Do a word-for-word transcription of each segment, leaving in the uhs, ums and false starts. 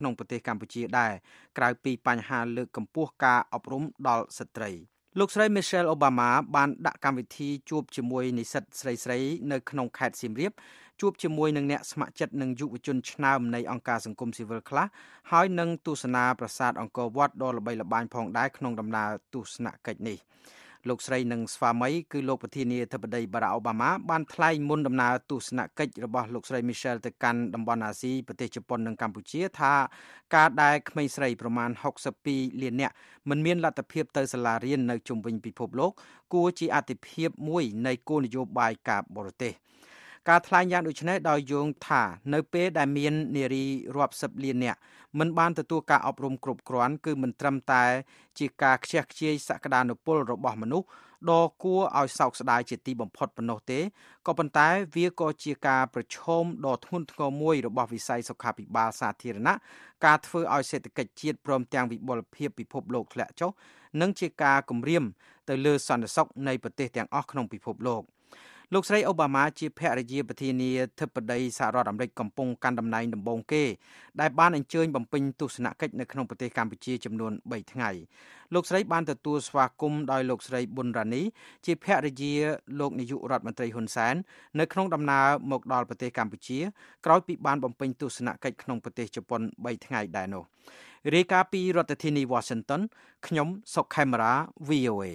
ក្នុងប្រទេសកម្ពុជាដែរក្រៅពីបញ្ហាលើកកម្ពស់ការអប់រំដល់ស្ត្រីលោកស្រី Michelle Obama បានដាក់កម្មវិធីជួបជាមួយនិស្សិតស្រីៗនៅក្នុងខេត្តសៀមរាបជួបជាមួយនឹងអ្នកស្ម័គ្រចិត្តនិងយុវជនឆ្នើមនៃអង្គការសង្គមស៊ីវិលខ្លះហើយនឹងទស្សនាប្រាសាទអង្គរវត្តដ៏ល្បីល្បាញផងដែរក្នុងដំណើរទស្សនកិច្ចនេះលោកស្រីនិងស្វាមីគឺលោកប្រធានាធិបតី Barack Obama បានថ្លែងមុនដំណើរទស្សនកិច្ចរបស់លោកស្រី Michelle ទៅកាន់តំបន់អាស៊ីប្រទេសជប៉ុននិងកម្ពុជាថាការដែលក្មេងស្រីប្រមាណហុកសិបពីរលាននាក់មិនមានលទ្ធភាពទៅសាលារៀននៅជុំវិញពិភពលោកគួរជាអាទិភាពមួយនៃគោលនយោបាយការបរទេសការថ្លែងយ៉ាងដូចនេះដោយយោងថានៅពេលដែលមាននារីរាប់សិបលាននាក់មិនបានទទួលការអប់រំគ្រប់គ្រាន់គឺមិនត្រឹមតែជាការខ្ជះខ្ជាយសក្តានុពលរបស់មនុស្សដ៏គួរឲ្យសោកស្ដាយជាទីបំផុតប៉ុណ្ណោះទេក៏ប៉ុន្តែវាក៏ជាការប្រឈមដ៏ធ្ងន់ធ្ងរមួយរបស់វិស័យសុខាភិបាលសាធារណៈការធ្វើឲ្យសេដ្ឋកិច្ចជាតិព្រមទាំងវិបុលភាពពិភពលោកធ្លាក់ចុះនិងជាការគំរាមទៅលើសន្តិសុខនៃប្រទេសទាំងអស់ក្នុងពិភពលោកលោកស្រីអូបាម៉ាជាភរិយាប្រធានាធិបតីសហរដ្ឋអាមេរិកកំពុងកាន់តំណែងដំបូងគេដែលបានអញ្ជើញបំពេញទស្សនកិច្ចនៅក្នុងប្រទេសកម្ពុជាចំនួនបីថ្ងៃលោកស្រីបានទទួលស្វាគមន៍ដោយលោកស្រីប៊ុនរ៉ានីជាភរិយាលោកនាយករដ្ឋមន្ត្រីហ៊ុនសែននៅក្នុងដំណើរមកដល់ប្រទេសកម្ពុជាក្រោយពីបានបំពេញទស្សនកិច្ចក្នុងប្រទេសជប៉ុនបីថ្ងៃដែរនោះរាយការណ៍ពីរដ្ឋធានី Washington ខ្ញុំសុកខេមរា វី អូ เอ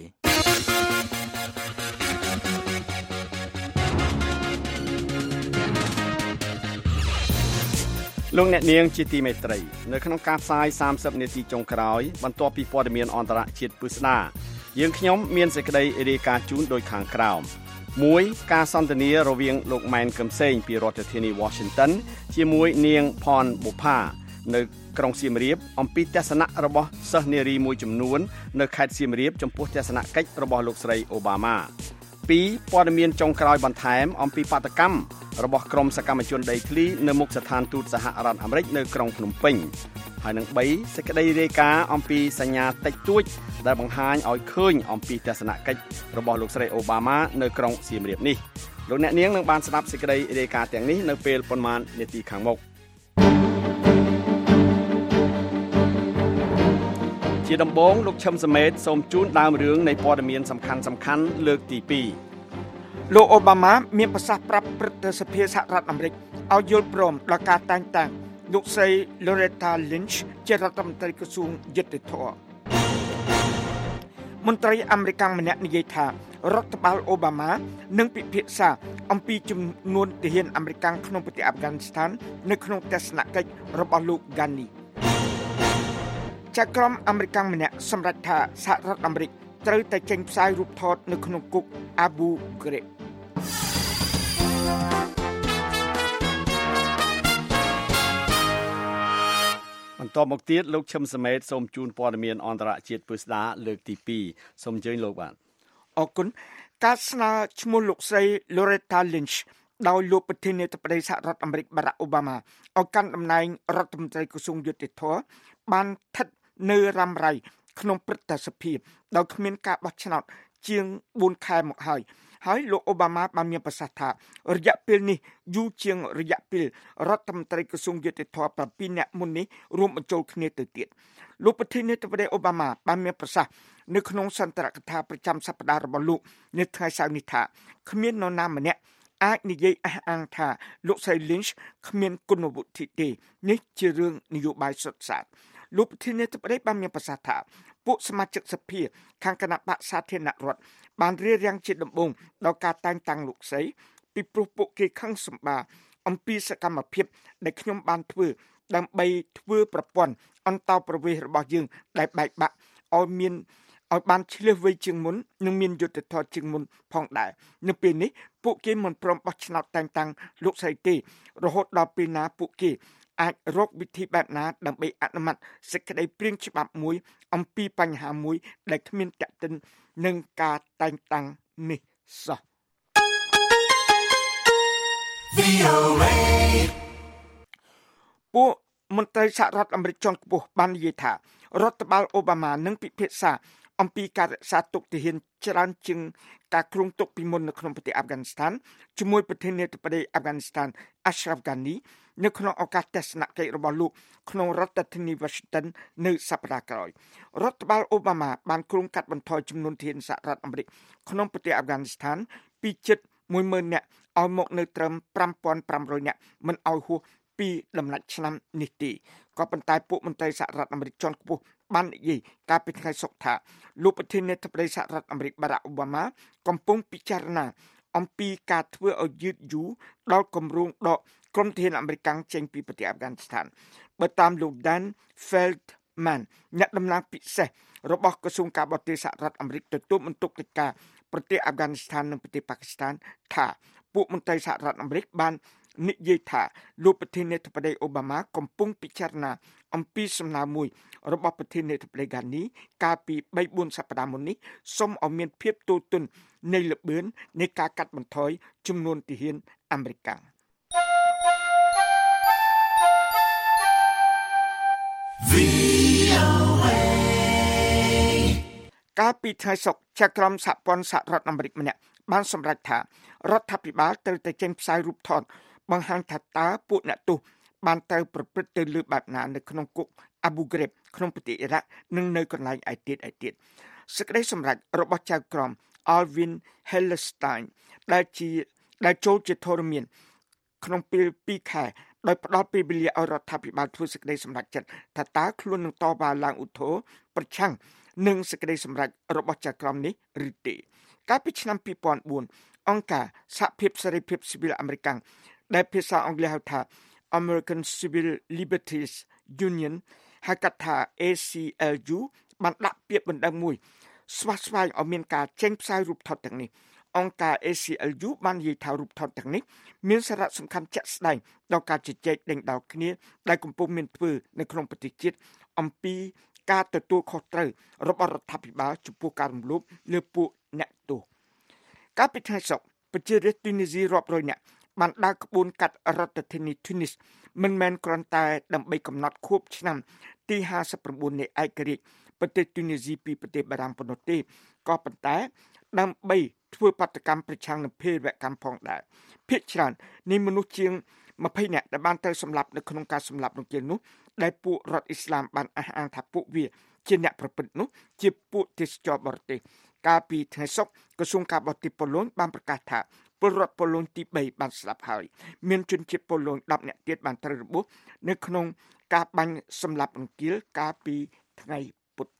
លោកអ្នកនាងជាទីមេត្រីនៅក្នុងការផ្សាយសាមសិបនាទីចុងក្រោយបន្ទាប់ពីព័ត៌មានអន្តរជាតិពិស្ដាយើងខ្ញុំមានសេចក្តីរាយការណ៍ជូនដូចខាងក្រោមមួយការសន្ទនារវាងលោកម៉ែនកឹមសេងពីរដ្ឋធានី Washington ជាមួយនាងផនបុប្ផានៅក្រុងសៀមរាបអំពីទស្សនៈរបស់សិស្សនារីមួយចំនួននៅខេត្តសៀមរាបចំពោះទស្សនកិច្ចរបស់លោកស្រីអូបាម៉ាពីរព័ត៌មានចុងក្រោយបន្ថែមអំពីបាតកម្មរបស់ក្រុមសកម្មជនដីធ្លីនៅមុខស្ថានទូតសហរដ្ឋអាមេរិកនៅក្រុងភ្នំពេញហើយនឹងបីសេចក្តីរាយការណ៍អំពីសញ្ញាតិចតួចដែលបង្ហាញឲ្យឃើញអំពីទស្សនកិច្ចរបស់លោកស្រីអូបាម៉ានៅក្រុងសៀមរាបនេះលោកអ្នកនាងនឹងបានស្ដាប់សេចក្តីរាយការណ៍ទាំងនេះនៅពេលប៉ុន្មាននាទីខាងមុខជាដំបូងលោកឈឹមសមេតសូមជូនដើមរឿងនៃព័ត៌មានសំខាន់សំខាន់លើកទីពីរលោកអូបាម៉ាមានប្រសាសន៍ប្រាប់ព្រឹទ្ធសភាសហរដ្ឋអាមេរិកឲ្យយល់ព្រមដល់ការតែងតាំងលោកស្រី Loretta Lynch ជារដ្ឋមន្ត្រីក្រសួងយុត្តិធម៌មន្ត្រីអាមេរិកម្នាក់និយាយថារដ្ឋបាលអូបាម៉ានឹងពិភាក្សាអំពីចំនួនទាហានអាមេរិកក្នុងប្រទេសអាហ្វហ្គានីស្ថាននៅក្នុងទស្សនកិច្ចរបស់លោក Ghani ចៅក្រមអាមេរិកម្នាក់សម្រេចថាសហរដ្ឋអាមេរិកត្រូវតែចេញផ្សាយរូបថតនៅក្នុងគុក Abu Ghraib បន្តមកទៀតលោកឈឹមសមេតសូមជូនព័ត៌មានអន្តរជាតិពិស្ដាលើកទីពីរសូមអញ្ជើញលោកបាទអរគុណការស្នើឈ្មោះលោកស្រី Loretta Lynch ដោយលោកប្រធានាធិបតីសហរដ្ឋអាមេរិក Barack Obama ឲ្យកាន់តំណែងរដ្ឋមន្ត្រីក្រសួងយុតិធម៌បានស្ថិតនៅរ៉ាំរ៉ៃក្នុងព្រឹទ្ធសភាដោយគ្មានការបោះឆ្នោតជាងបួនខែមកហើយហើយលោកអូបាម៉ាបានមានប្រសាសន៍ថារយៈពេលនេះយូរជាងរយៈពេលរដ្ឋមន្ត្រីក្រសួងយុតិធម៌ប្រាំពីរនាក់មុននេះរួមបញ្ចូលគ្នាទៅទៀតលោកប្រធានាធិបតីអូបាម៉ាបានមានប្រសាសន៍នៅក្នុងសន្ទរកថាប្រចាំសប្តាហ៍របស់លោកនៅថ្ងៃសៅរ៍នេះថាគ្មាននរណាម្នាក់អាចនិយាយអះអាងថាលោកស្រី Lynch គ្មានគុណវុឌ្ឍិទេនេះជារឿងនយោបាយសុទ្ធសាធលោកប្រធានាធិបតីបានមានប្រសាសន៍ថាពួកសមាជិកសភាខាងគណៈបកសាធារណរដ្ឋបានរៀបរៀងជាដំបូងដល់ការតែងតាំងលោកស្រីពីព្រោះពួកគេខឹងសម្បាអំពីសកម្មភាពដែលខ្ញុំបានធ្វើដើម្បីធ្វើប្រព័ន្ធអន្តរប្រវេសន៍របស់យើងដែលបែកបាក់ឲ្យមានឲ្យបានឆ្លៀសវៃជាងមុននិងមានយុត្តិធម៌ជាងមុនផងដែរនៅពេលនេះពួកគេមិនព្រមបោះឆ្នោតតែងតាំងលោកស្រីទេរហូតដល់ពេលណាពួកគេអាចរកវិធីបែបណាដើម្បីអនុម័តសេចក្តីព្រាងច្បាប់មួយអំពីបញ្ហាមួយដែលគ្មានទាក់ទិននឹងការតែងតាំងនេះសោះពួកមន្ត្រីសហរដ្ឋអាមេរិកជាន់ខ្ពស់បាននិយាយថារដ្ឋបាលអូបាម៉ានឹងពិភាក្សាអំពីការរក្សាទុកទាហានច្រើនជាងការគ្រងទុកពីមុននៅក្នុងប្រទេសអាហ្វហ្គានីស្ថានជាមួយប្រធានាធិបតីអាហ្វហ្គានីស្ថាន Ashraf Ghani នៅក្នុងឱកាសទស្សនកិច្ចរបស់លោកក្នុងរដ្ឋធានី Washington នៅសប្តាហ៍ក្រោយរដ្ឋបាលអូបាម៉ាបានគ្រោងកាត់បន្ថយចំនួនធានាសហរដ្ឋអាមេរិកក្នុងប្រទេសអាហ្វហ្គានីស្ថានពីជិត មួយម៉ឺន នាក់ឲ្យមកនៅត្រឹម ប្រាំពាន់ប្រាំរយ នាក់មិនឲ្យហួសពីដំណាច់ឆ្នាំនេះទេក៏ប៉ុន្តែពួកមន្ត្រីសហរដ្ឋអាមេរិកជាន់ខ្ពស់បាននិយាយកាលពីថ្ងៃសុក្រថាលោកប្រធានាធិបតីសហរដ្ឋអាមេរិក Barack Obama កំពុងពិចារណាអំពីការធ្វើឲ្យយឺតយូរដល់គម្រោងដកក្រុមធានាអាមេរិកចេញពីប្រទេសអាហ្វហ្គានីស្ថានបើតាមលោក Dan Feldman អ្នកតំណាងពិសេសរបស់ក្រសួងការបរទេសសហរដ្ឋអាមេរិកទទួលបន្ទុកកិច្ចការប្រទេសអាហ្វហ្គានីស្ថាននិងប្រទេសប៉ាគីស្ថានថាពួកមន្ត្រីសហរដ្ឋអាមេរិកបាននិយាយថាលោកប្រធានាធិបតីអូបាម៉ាកំពុងពិចារណាអំពីសំណើមួយរបស់ប្រធានាធិបតី Ghani កាលពី បីបួន សប្តាហ៍មុននេះសូមឲ្យមានភាពទូទន់នៃល្បឿននៃការកាត់បន្ថយចំនួនទាហានអាមេរិកកាលពីថ្ងៃសុក្រចៅក្រមសហព័ន្ធសហរដ្ឋអាមេរិកម្នាក់បានសម្រេចថារដ្ឋាភិបាលត្រូវតែចេញផ្សាយរូបថតបង្ហាញថាតើពួកអ្នកទោសបានទៅប្រព្រឹត្តទៅលើបែបណានៅក្នុងគុក Abu Ghraib ក្នុងប្រទេសអ៊ីរ៉ាក់និងនៅកន្លែងឯទៀតឯទៀតសេចក្តីសម្រេចរបស់ចៅក្រម Alvin Hellerstein ដែលជាដែលចូលជាធរមានក្នុងពេលពីរខែដោយផ្ដល់ពេលវេលាឲ្យរដ្ឋាភិបាលធ្វើសេចក្តីសម្រេចចិត្តថាតើខ្លួននឹងតវ៉ាឡើងឧទ្ធរណ៍ប្រឆាំងនឹងសេចក្តីសម្រេចរបស់ចៅក្រមនេះឬទេកាលពីឆ្នាំពីរពាន់បួនអង្គការសហភាពសេរីភាពស៊ីវិលអាមេរិកដែលភាសាអង់គ្លេសហៅថា American Civil Liberties Union ហៅកាត់ថា A C L U បានដាក់ពាក្យបណ្ដឹងមួយស្វាស្វែងឲ្យមានការចេញផ្សាយរូបថតទាំងនេះអង្គការ A C L U បាននិយាយថារូបថតទាំងនេះមានសារៈសំខាន់ជាក់ស្ដែងដល់ការជជែកដេញដោលគ្នាដែលកំពុងមានធ្វើនៅក្នុងប្រទេសជាតិអំពីការទទួលខុសត្រូវរបស់រដ្ឋាភិបាលចំពោះការរំលោភលើពួកអ្នកទោសកាលពីថ្ងៃសុក្រប្រជារាស្ត្រទូនីស៊ីរាប់រយនាក់បានដើរក្បួនកាត់រដ្ឋធានីទូនីសមិនមែនគ្រាន់តែដើម្បីកំណត់ខួបឆ្នាំទីห้าสิบเก้าនៃឯករាជ្យប្រទេសទូនីស៊ីពីប្រទេសបារាំងប៉ុណ្ណោះទេក៏ប៉ុន្តែដើម្បីធ្វើបាតកម្មប្រឆាំងនឹងភេរវកម្មផងដែរភាគច្រើននៃមនុស្សជាងยี่สิบនាក់ដែលបានទៅសម្លាប់នៅក្នុងការសម្លាប់រង្គាលនោះដែលពួករដ្ឋអ៊ីស្លាមបានអះអាងថាពួកវាជាអ្នកប្រព្រឹត្តនោះជាពួកទេសចរបរទេសកាលពីថ្ងៃសុក្រក្រសួងការបរទេសប៉ូឡូញបានប្រកាសថាពលរដ្ឋប៉ូឡូញទីបីបានស្លាប់ហើយមានជនជាតិប៉ូឡូញដប់នាក់ទៀតបានត្រូវរបួសនៅក្នុងការបាញ់សម្លាប់រង្គាលកាលពីថ្ងៃពុធ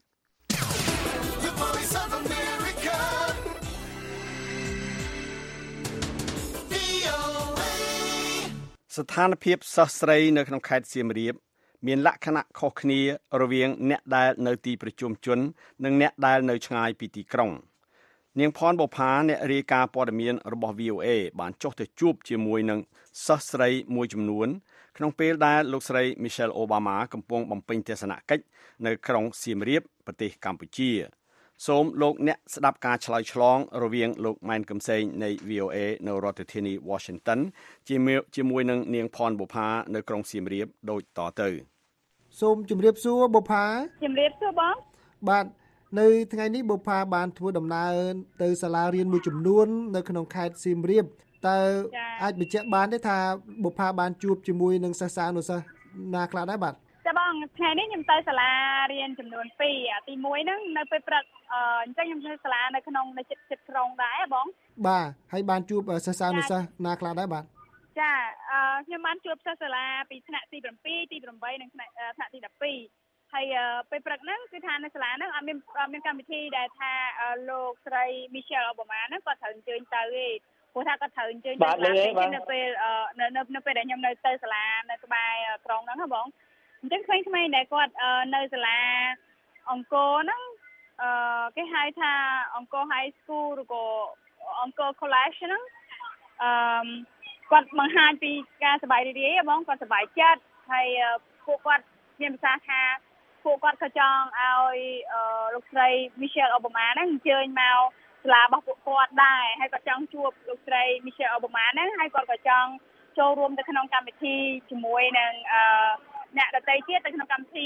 ស្ថានភាពសិស្សស្រីនៅក្នុងខេត្តសៀមរាបមានលក្ខណៈខុសគ្នារវាងអ្នកដែលនៅទីប្រជុំជននិងអ្នកដែលនៅឆ្ងាយពីទីក្រុងនាងភ័ណ្ឌបុប្ផាអ្នករាយការណ៍ព័ត៌មានរបស់ V O A បានចុះទៅជួបជាមួយនឹងសិស្សស្រីមួយចំនួនក្នុងពេលដែលលោកស្រី Michelle Obama កំពុងបំពេញទស្សនកិច្ចនៅក្រុងសៀមរាបប្រទេសកម្ពុជាសូមលោកអ្នកស្ដាប់ការឆ្លើយឆ្លងរវាងលោកម៉ែនកំសែងនៃ V O A នៅរដ្ឋធានី Washington ជាមួយជាមួយនឹងនាងភ័ណ្ឌបុប្ផានៅក្រុងសៀមរាបដូចតទៅសូមជម្រាបសួរបុប្ផាជម្រាបសួរបងបាទនៅថ្ងៃនេះបុប្ផាបានធ្វើដំណើរទៅសាលារៀនមួយចំនួននៅក្នុងខេត្តសៀមរាបតើអាចបញ្ជាក់បានទេថាបុប្ផាបានជួបជាមួយនឹងសិស្សានុសិស្សណាខ្លះដែរបាទចាបងថ្ងៃនេះខ្ញុំទៅសាលារៀនចំនួនពីរទីមួយហ្នឹងនៅពេលព្រឹកអញ្ចឹងខ្ញុំទៅសាលានៅក្នុងនៅជិតជិតក្រុងដែរបងបាទហើយបានជួបសិស្សានុសិស្សណាខ្លះដែរបាទចាខ្ញុំបានជួបសិស្សសាលាពីថ្នាក់ទី7ទី8និងថ្នាក់ថ្នាក់ទីដប់ពីរហើយពេលព្រឹកហ្នឹងគឺថានៅសាលាហ្នឹងអត់មានមានកម្មវិធីដែលថាលោកស្រី Michelle Obama ហ្នឹងគាត់ត្រូវអញ្ជើញទៅទេព្រោះថាគាត់ត្រូវអញ្ជើញទៅសាលានៅពេលនៅនៅពេលដែលខ្ញុំនៅទៅសាលានៅក្បែរក្រុងហ្នឹងណាបងអញ្ចឹងក្មេងៗដែលគាត់នៅសាលាអង្គរហ្នឹងអឺគេហៅថាអង្គរ High School ឬក៏អង្គរ College ហ្នឹងអឺគាត់បង្ហាញពីការសប្បាយរីករាយបងគាត់សប្បាយចិត្តហើយពួកគាត់មានប្រសាសន៍ថាពួកគាត់ក៏ចង់ឲ្យលោកស្រី Michelle Obama ហ្នឹងអញ្ជើញមកសាលារបស់ពួកគាត់ដែរហើយក៏ចង់ជួបលោកស្រី Michelle Obama ហ្នឹងហើយគាត់ក៏ចង់ចូលរួមទៅក្នុងកម្មវិធីជាមួយនឹងអ្នកដទៃទៀតទៅក្នុងកម្មវិធី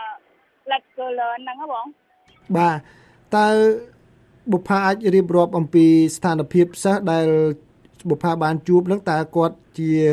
Let's Go Learn ហ្នឹងហ៎បងបាទតើបុប្ផាអាចរៀបរាប់អំពីស្ថានភាពសិស្សដែលបុប្ផាបានជួបនឹងតើគាត់ជា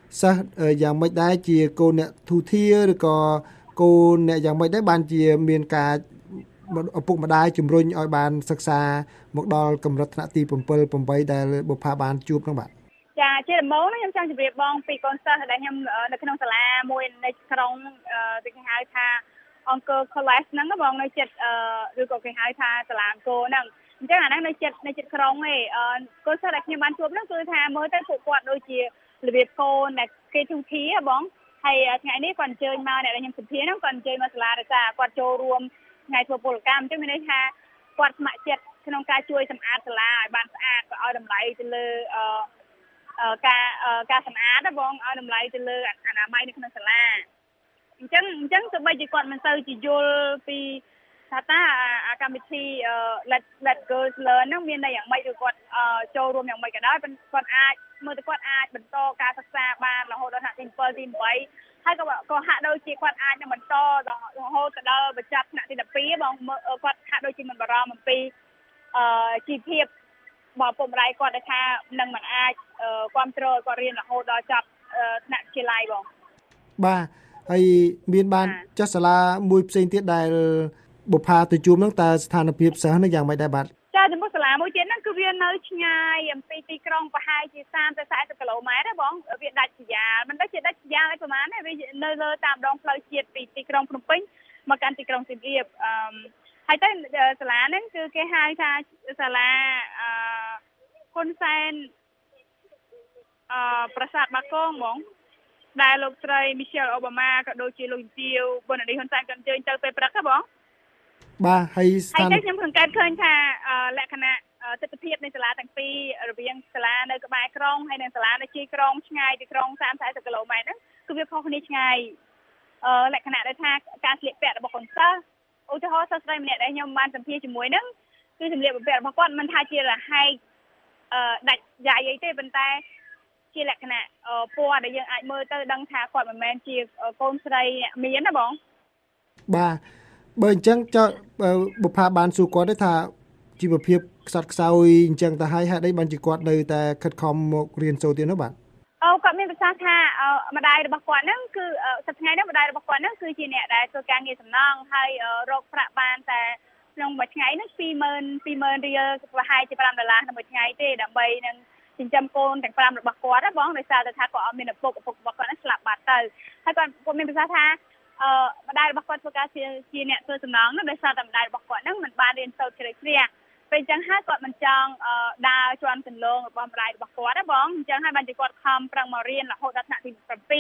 សិស្សយ៉ាងម៉េចដែរជាកូនអ្នកទូធាឬក៏កូនអ្នកយ៉ាងម៉េចដែរបានជាមានការឪពុកម្ដាយជំរុញឲ្យបានសិក្សាមកដល់កម្រិតថ្នាក់ទី7 8ដែលបុប្ផាបានជួបនោះបាទចាជាដំបូងខ្ញុំចង់ជម្រាបបងពីកូនសិស្សដែលខ្ញុំនៅក្នុងសាលាមួយនៅក្រុងគេហៅថាអង្គរ College ហ្នឹងបងនៅចិត្តឬក៏គេហៅថាសាលាអង្គរហ្នឹងអញ្ចឹងអាហ្នឹងនៅចិត្តនៅចិត្តក្រុងឯងកូនសិស្សដែលខ្ញុំបានជួបហ្នឹងគឺថាមើលទៅពួកគាត់ដូចជារបៀបកូនដែលគេទូធាបងហើយថ្ងៃនេះគាត់អញ្ជើញមកអ្នកដែលខ្ញុំសម្ភាសហ្នឹងគាត់អញ្ជើញមកសាលាដោយសារគាត់ចូលរួមថ្ងៃធ្វើពលកម្មអញ្ចឹងមានន័យថាគាត់ស្ម័គ្រចិត្តក្នុងការជួយសម្អាតសាលាឲ្យបានស្អាតក៏ឲ្យតម្លៃទៅលើអឺការការសម្អាតណាបងឲ្យតម្លៃទៅលើអនាម័យនៅក្នុងសាលាអញ្ចឹងអញ្ចឹងទោះបីជាគាត់មិនទៅជាយល់ពីថាតាកម្មវិធី Let Let Girls Learn ហ្នឹងមានន័យយ៉ាងម៉េចឬគាត់ចូលរួមយ៉ាងម៉េចក៏ដោយគាត់អាចមើលទៅគាត់អាចបន្តការសិក្សាបានរហូតដល់ថ្នាក់ទី7ទី8ហើយក៏ក៏ហាក់ដូចជាគាត់អាចនឹងបន្តរហូតដល់បញ្ចប់ថ្នាក់ទី12បងគាត់ហាក់ដូចជាមិនបារម្ភអំពីអឺជីវភាពរបស់ពុកម្ដាយគាត់ដែលថានឹងមិនអាចគ្រប់គ្រងគាត់រៀនរហូតដល់ចប់ថ្នាក់វិទ្យាល័យបងបាទហើយមានបានចុះសាលាមួយផ្សេងទៀតដែលបុប្ផាទៅជួបហ្នឹងតើស្ថានភាពសិស្សហ្នឹងយ៉ាងម៉េចដែរបាទចាចំពោះសាលាមួយទៀតហ្នឹងគឺវានៅឆ្ងាយអំពីទីក្រុងប្រហែលជា三十ទៅ四十គីឡូម៉ែត្រទេបងវាដាច់ស្រយាលមិនដឹងជាដាច់ស្រយាលអីប្រហែលទេវានៅលើតាមដងផ្លូវជាតិពីទីក្រុងភ្នំពេញមកកាន់ទីក្រុងសៀមរាបអឺហើយទៅសាលាហ្នឹងគឺគេហៅថាសាលាអឺហ៊ុនសែនអឺប្រាសាទបាគងហ្មងដែលលោកស្រី Michelle Obama ក៏ដូចជាលោកទាវបណ្ឌិតហ៊ុនសែនក៏អញ្ជើញទៅពេលព្រឹកហ៎បងបាទហើយស្ថានភាពខ្ញុំសង្កេតឃើញថាលក្ខណៈទិដ្ឋភាពនៃសាលាទាំងពីររវាងសាលានៅក្បែរក្រុងហើយនិងសាលានៅជាយក្រុងឆ្ងាយពីក្រុង三十 40គីឡូម៉ែត្រហ្នឹងគឺវាខុសគ្នាឆ្ងាយអឺលក្ខណៈដែលថាការស្លៀកពាក់របស់កូនសិស្សឧទាហរណ៍សិស្សស្រីម្នាក់ដែលខ្ញុំបានសម្ភាសជាមួយហ្នឹងគឺសម្លៀកបំពាក់របស់គាត់មិនថាជារហែកអឺដាច់យ៉ាយអីទេប៉ុន្តែជាលក្ខណៈពណ៌ដែលយើងអាចមើលទៅដឹងថាគាត់មិនមែនជាកូនស្រីអ្នកមានណាបងបាទបើអញ្ចឹងចុះបុប្ផាបានសួរគាត់ទេថាជីវភាពខ្សត់ខ្សោយអញ្ចឹងទៅហើយហេតុអីបានជាគាត់នៅតែខិតខំមករៀនសូត្រទៀតនោះបាទអូគាត់មានប្រសាសន៍ថាម្ដាយរបស់គាត់ហ្នឹងគឺសប្តាហ៍នេះម្ដាយរបស់គាត់ហ្នឹងគឺជាអ្នកដែលធ្វើការងារសំណង់ហើយរកប្រាក់បានតែក្នុងមួយថ្ងៃហ្នឹងពីរម៉ឺនពីរម៉ឺនរៀលប្រហែលជាប្រាំដុល្លារក្នុងមួយថ្ងៃទេដើម្បីនឹងចិញ្ចឹមកូនទាំងប្រាំរបស់គាត់ណាបងដោយសារតែថាគាត់អត់មានឪពុកឪពុករបស់គាត់ហ្នឹងស្លាប់បាត់ទៅហើយគាត់គាត់មានប្រសាសន៍ថាអឺម្ដាយរបស់គាត់ធ្វើការជាជាអ្នកធ្វើសំណង់នោះដោយសារតែម្ដាយរបស់គាត់ហ្នឹងមិនបានរៀនសូត្រជ្រៅជ្រះពេលអញ្ចឹងហើយគាត់មិនចង់ដើរជាន់គន្លងរបស់ម្ដាយរបស់គាត់ណាបងអញ្ចឹងហើយបានជាគាត់ខំប្រឹងមករៀនរហូតដល់ថ្នាក់ទី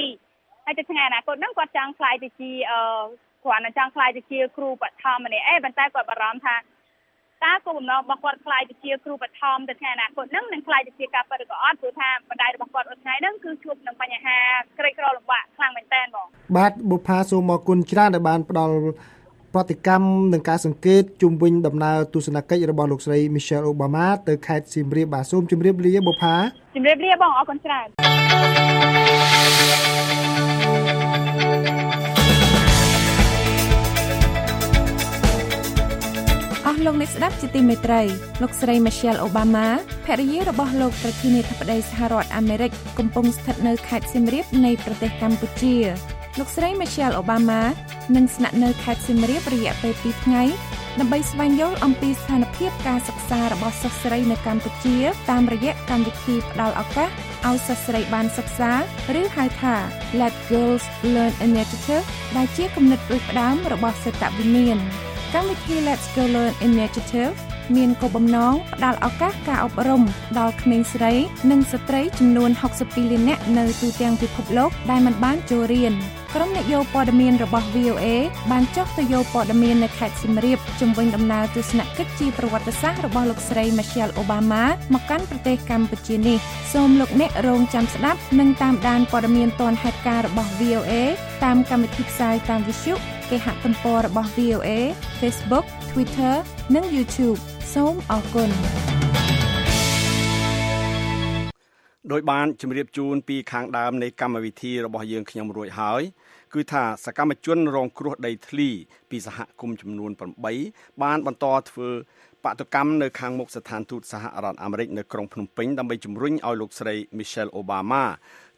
7ហើយទៅថ្ងៃអនាគតហ្នឹងគាត់ចង់ខ្លាយទៅជាអឺគាត់នឹងចង់ខ្លាយទៅជាគ្រូបឋមម្នាក់ឯងប៉ុន្តែគាត់បារម្ភថាតើគោលបំណងរបស់គាត់ខ្លាយទៅជាគ្រូបឋមទៅថ្ងៃអនាគតហ្នឹងនឹងខ្លាយទៅជាការពិតឬក៏អត់ព្រោះថាម្ដាយរបស់គាត់នៅថ្ងៃហ្នឹងគឺជួបនឹងបញ្ហាក្រីក្រលំបាកខ្លាំងមែនទែនបងបាទបុប្ផាសូមអរគុណច្រើនដែលបានផ្ដល់ប្រតិកម្មនិងការសង្កេតជុំវិញដំណើរទស្សនកិច្ចរបស់លោកស្រី Michelle Obama ទៅខេត្តសៀមរាបបាទសូមជម្រាបលាបុប្ផាជម្រាបលាបងអរគុណច្រើនលោកអ្នកស្ដាប់ជាទីមេត្រីលោកស្រី Michelle Obama ភរិយារបស់លោកប្រធានាធិបតីសហរដ្ឋអាមេរិកកំពុងស្ថិតនៅខេត្តសៀមរាបនៃប្រទេសកម្ពុជាលោកស្រី Michelle Obama នឹងស្នាក់នៅខេត្តសៀមរាបរយៈពេលពីរថ្ងៃដើម្បីស្វែងយល់អំពីស្ថានភាពការសិក្សារបស់សិស្សស្រីនៅកម្ពុជាតាមរយៈកម្មវិធីផ្ដល់ឱកាសឲ្យសិស្សស្រីបានសិក្សាឬហៅថា Let Girls Learn Initiative ដែលជាគំនិតផ្ដួចផ្ដើមរបស់សេដ្ឋវិមានកម្មវិធី Let's Go Learn Initiative មានគោលបំណងផ្ដល់ឱកាសការអប់រំដល់ក្មេងស្រីនិងស្ត្រីចំនួនหกสิบពីរលាននាក់នៅទូទាំងពិភពលោកដែលមិនបានចូលរៀនក្រុមអ្នកយកព័ត៌មានរបស់ វី អូ អេ បានចុះទៅយកព័ត៌មាននៅខេត្តសៀមរាបជំវិញដំណើរទស្សនកិច្ចជាប្រវត្តិសាស្ត្ររបស់លោកស្រី Michelle Obama មកកាន់ប្រទេសកម្ពុជានេះសូមលោកអ្នករងចាំស្ដាប់និងតាមដានព័ត៌មានទាន់ហេតុការណ៍របស់ វី អូ អេ តាមកម្មវិធីផ្សាយតាមវិទ្យុគេហទំព័ររបស់ វី អូ អេ Facebook Twitter និង YouTube សូមអរគុណដោយបានជម្រាបជូនពីខាងដើមនៃកម្មវិធីរបស់យើងខ្ញុំរួចហើយគឺថាសកម្មជនរងគ្រោះដីធ្លីពីសហគមន៍ចំនួនeightបានបន្តធ្វើបាតុកម្មនៅខាងមុខស្ថានទូតសហរដ្ឋអាមេរិកនៅក្រុងភ្នំពេញដើម្បីជំរុញឲ្យលោកស្រី Michelle Obama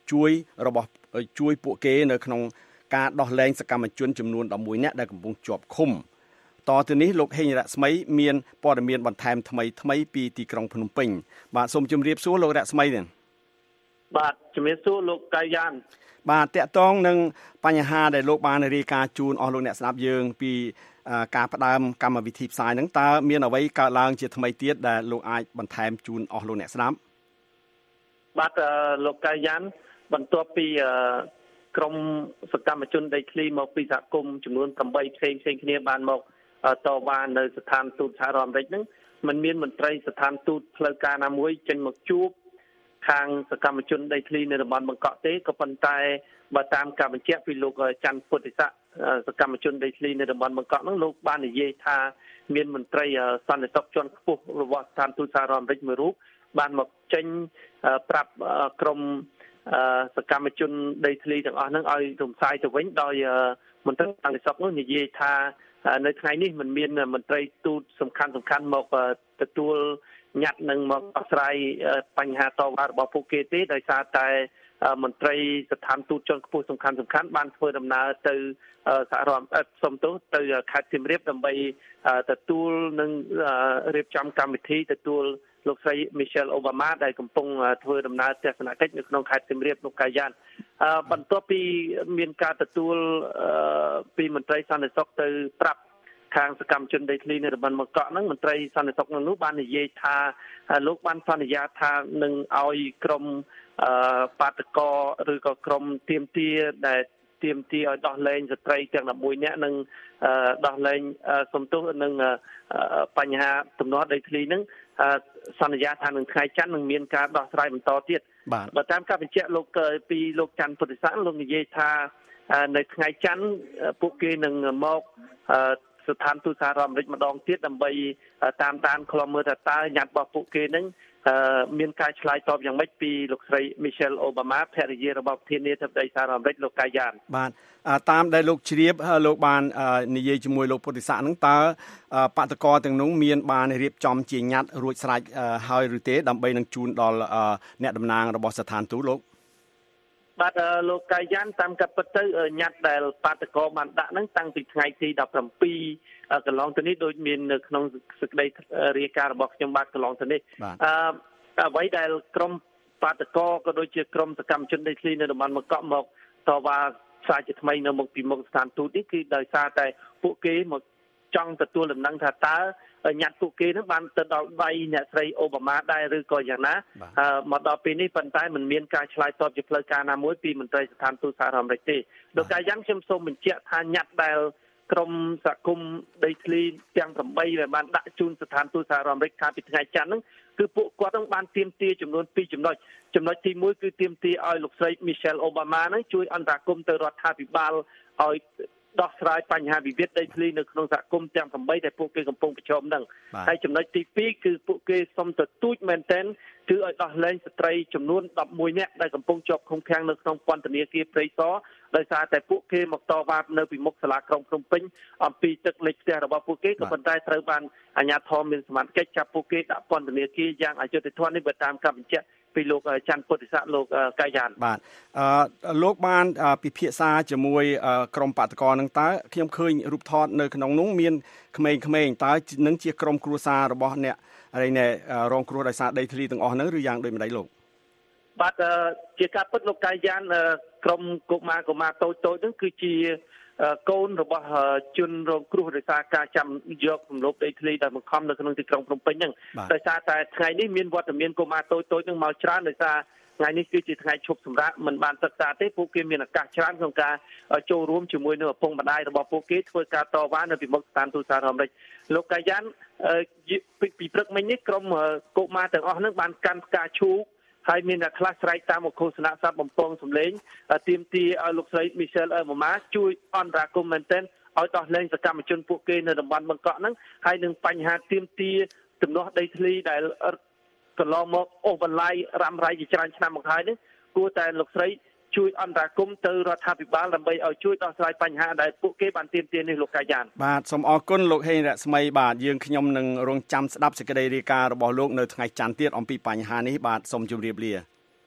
ជួយរបស់ជួយពួកគេនៅក្នុងការដោះលែងសកម្មជនចំនួនដប់មួយនាក់ដែលកំពុងជាប់ឃុំតទៅនេះលោកហេងរស្មីមានព័ត៌មានបន្ថែមថ្មីថ្មីពីទីក្រុងភ្នំពេញបាទសូមជម្រាបសួរលោករស្មីនេះបាទជំរាបសួរលោកកៅយ៉ានបាទតកតងនឹងបញ្ហាដែលលោកបានរាយការណ៍ជូនអស់លោកអ្នកស្ដាប់យើងពីការផ្ដើមកម្មវិធីផ្សាយហ្នឹងតើមានអ្វីកើតឡើងជាថ្មីទៀតដែលលោកអាចបន្ថែមជូនអស់លោកអ្នកស្ដាប់បាទលោកកៅយ៉ានបន្ទាប់ពីក្រុមសកម្មជនដីធ្លីមកពីសហគមន៍ចំនួនប្រាំបីផ្សេងផ្សេងគ្នាបានមកតវ៉ានៅស្ថានទូតសហរដ្ឋអាមេរិកហ្នឹងมันមានមន្ត្រីស្ថានទូតផ្លូវការណាមួយចេញមកជួបខាងសកម្មជនដីធ្លីនៅតំបន់បង្កក់ទេក៏ប៉ុន្តែបើតាមការបញ្ជាក់ពីលោកច័ន្ទពុទ្ធិស័កសកម្មជនដីធ្លីនៅតំបន់បង្កក់ហ្នឹងលោកបាននិយាយថាមានមន្ត្រីសន្តិសុខជាន់ខ្ពស់របស់ស្ថានទូតសហរដ្ឋអាមេរិកមួយរូបបានមកចេញប្រាប់ក្រុមសកម្មជនដីធ្លីទាំងអស់ហ្នឹងឲ្យរំសាយទៅវិញដោយមន្ត្រីសន្តិសុខនោះនិយាយថានៅថ្ងៃនេះมันមានមន្ត្រីទូតសំខាន់សំខាន់មកទទួលញត្តិនឹងមកដោះស្រាយបញ្ហាតវ៉ារបស់ពួកគេទេដោយសារតែមន្ត្រីស្ថានទូតជាន់ខ្ពស់សំខាន់សំខាន់បានធ្វើដំណើរទៅសហរដ្ឋអាមេរិកសំទោសទៅខេត្តសៀមរាបដើម្បីទទួលនឹងរៀបចំកម្មវិធីទទួលលោកស្រី Michelle Obama ដែលកំពុងធ្វើដំណើរទស្សនកិច្ចនៅក្នុងខេត្តសៀមរាបលោកកាយ៉ានបន្ទាប់ពីមានការទទួលពីមន្ត្រីសន្តិសុខទៅប្រាប់ខាងសកម្មជនដីធ្លីនៅតំបន់បង្កក់ហ្នឹងមន្ត្រីសន្តិសុខនោះបាននិយាយថាលោកបានសន្យាថានឹងឲ្យក្រុមបាតកោឬក៏ក្រុមទៀមទាដែលទៀមទាឲ្យដោះលែងស្ត្រីទាំងដប់មួយនាក់នឹងដោះលែងសំទោសនឹងបញ្ហាទំនាស់ដីធ្លីហ្នឹងសន្យាថានឹងថ្ងៃច័ន្ទនឹងមានការដោះស្រាយបន្តទៀតបើតាមការបញ្ជាក់លោកពីលោកច័ន្ទពុទ្ធិស័កលោកនិយាយថានៅថ្ងៃច័ន្ទពួកគេនឹងមកស្ថានទូតសហរដ្ឋអាមេរិកម្ដងទៀតដើម្បីតាមដានឃ្លាំមើលថាតើញត្តិរបស់ពួកគេនឹងមានការឆ្លើយតបយ៉ាងម៉េចពីលោកស្រី Michelle Obama ភរិយារបស់ប្រធានាធិបតីសហរដ្ឋអាមេរិកលោកកាយ៉ានបាទតាមដែលលោកជ្រាបលោកបាននិយាយជាមួយលោកពុទ្ធិស័កហ្នឹងតើបដករទាំងនោះមានបានរៀបចំជាញត្តិរួចស្រេចហើយឬទេដើម្បីនឹងជូនដល់អ្នកតំណាងរបស់ស្ថានទូតលោកបាទលោកកាយ៉ានតាមកាត់ពិតទៅញត្តិដែលបាតកោបានដាក់ហ្នឹងតាំងពីថ្ងៃទីដប់ប្រាំពីរកន្លងទៅនេះដូចមាននៅក្នុងសេចក្តីរាយការណ៍របស់ខ្ញុំបាទកន្លងទៅនេះអឺអ្វីដែលក្រុមបាតកោក៏ដូចជាក្រុមសកម្មជនដីធ្លីនៅតំបន់បង្កក់មកតវ៉ាផ្សាយជាថ្មីនៅមុខពីមុខស្ថានទូតនេះគឺដោយសារតែពួកគេមកចង់ទទួលដំណឹងថាតើញត្តិពួកគេនឹងបានទៅដល់ដៃអ្នកស្រីអូបាម៉ាដែរឬក៏យ៉ាងណាមកដល់ពេលនេះប៉ុន្តែมันមានការឆ្លើយតបជាផ្លូវការណាមួយពីមន្ត្រីស្ថានទូតសហរដ្ឋអាមេរិកទេលោកកាយ៉ាងខ្ញុំសូមបញ្ជាក់ថាញត្តិដែលក្រុមសហគមន៍ដីធ្លីទាំងប្រាំបីដែលបានដាក់ជូនស្ថានទូតសហរដ្ឋអាមេរិកកាលពីថ្ងៃច័ន្ទហ្នឹងគឺពួកគាត់នឹងបានទាមទារចំនួនពីរចំណុចចំណុចទីមួយគឺទាមទារឲ្យលោកស្រី Michelle Obama ហ្នឹងជួយអន្តរាគមន៍ទៅរដ្ឋាភិបាលឲ្យដោះស្រាយបញ្ហាវិវាទដីធ្លីនៅក្នុងសហគមន៍ទាំងប្រាំបីដែលពួកគេកំពុងប្រឈមហ្នឹងហើយចំណុចទីពីរគឺពួកគេសុំទទូចមែនទែនគឺឲ្យដោះលែងស្ត្រីចំនួនដប់មួយនាក់ដែលកំពុងជាប់ឃុំឃាំងនៅក្នុងពន្ធនាគារព្រៃសរដោយសារតែពួកគេមកតវ៉ានៅពីមុខសាលាក្រុងភ្នំពេញអំពីទឹកលិចផ្ទះរបស់ពួកគេក៏ប៉ុន្តែត្រូវបានអាជ្ញាធរមានសមត្ថកិច្ចចាប់ពួកគេដាក់ពន្ធនាគារយ៉ាងអយុត្តិធម៌នេះបើតាមការបញ្ជាក់ពីលោកច័ន្ទពុទ្ធិស័កលោកកាយ៉ានបាទអឺលោកបានពិភាក្សាជាមួយក្រុមបាតកោនឹងតើខ្ញុំឃើញរូបថតនៅក្នុងនោះមានក្មេងៗតើនឹងជាក្រុមគ្រួសាររបស់អ្នកอะไรណែរងគ្រោះដោយសារដីធ្លីទាំងអស់ហ្នឹងឬយ៉ាងដូចម្ដេចលោកបាទជាការពិតលោកកាយ៉ានក្រុមកុមារកុមារតូចតូចហ្នឹងគឺជាកូនរបស់ជនរងគ្រោះដោយសារការចាំយករំលោភដីធ្លីដែលបង្ខំនៅក្នុងទីក្រុងភ្នំពេញហ្នឹងដោយសារតែថ្ងៃនេះមានវត្តមានកុមារតូចតូចហ្នឹងមកច្រើនដោយសារថ្ងៃនេះគឺជាថ្ងៃឈប់សម្រាកមិនបានសិក្សាទេពួកគេមានឱកាសច្រើនក្នុងការចូលរួមជាមួយនឹងឪពុកម្ដាយរបស់ពួកគេធ្វើការតវ៉ានៅពីមុខស្ថានទូតសហរដ្ឋអាមេរិកលោកកាយ៉ានពីព្រឹកមិញនេះក្រុមកុមារទាំងអស់ហ្នឹងបានកាន់ផ្កាឈូកហើយមានអ្នកខ្លះស្រែកតាមអឃោសនៈស័ព្ទបំពងសម្លេងទាមទារឲ្យលោកស្រី Michelle Obama ជួយអន្តរាគមន៍មែនទែនឲ្យដោះលែងសកម្មជនពួកគេនៅតំបន់បង្កក់ហ្នឹងហើយនឹងបញ្ហាទាមទារទំនាស់ដីធ្លីដែលកន្លងមកអូសបន្លាយរ៉ាំរ៉ៃជាច្រើនឆ្នាំមកហើយនេះគួរតែលោកស្រីជួយអន្តរាគមន៍ទៅរដ្ឋាភិបាលដើម្បីឲ្យជួយដោះស្រាយបញ្ហាដែលពួកគេបានទាមទារនេះលោកកាយ៉ានបាទសូមអរគុណលោកហេងរស្មីបាទយើងខ្ញុំនឹងរងចាំស្ដាប់សេចក្តីរាយការណ៍របស់លោកនៅថ្ងៃច័ន្ទទៀតអំពីបញ្ហានេះបាទសូមជម្រាបលា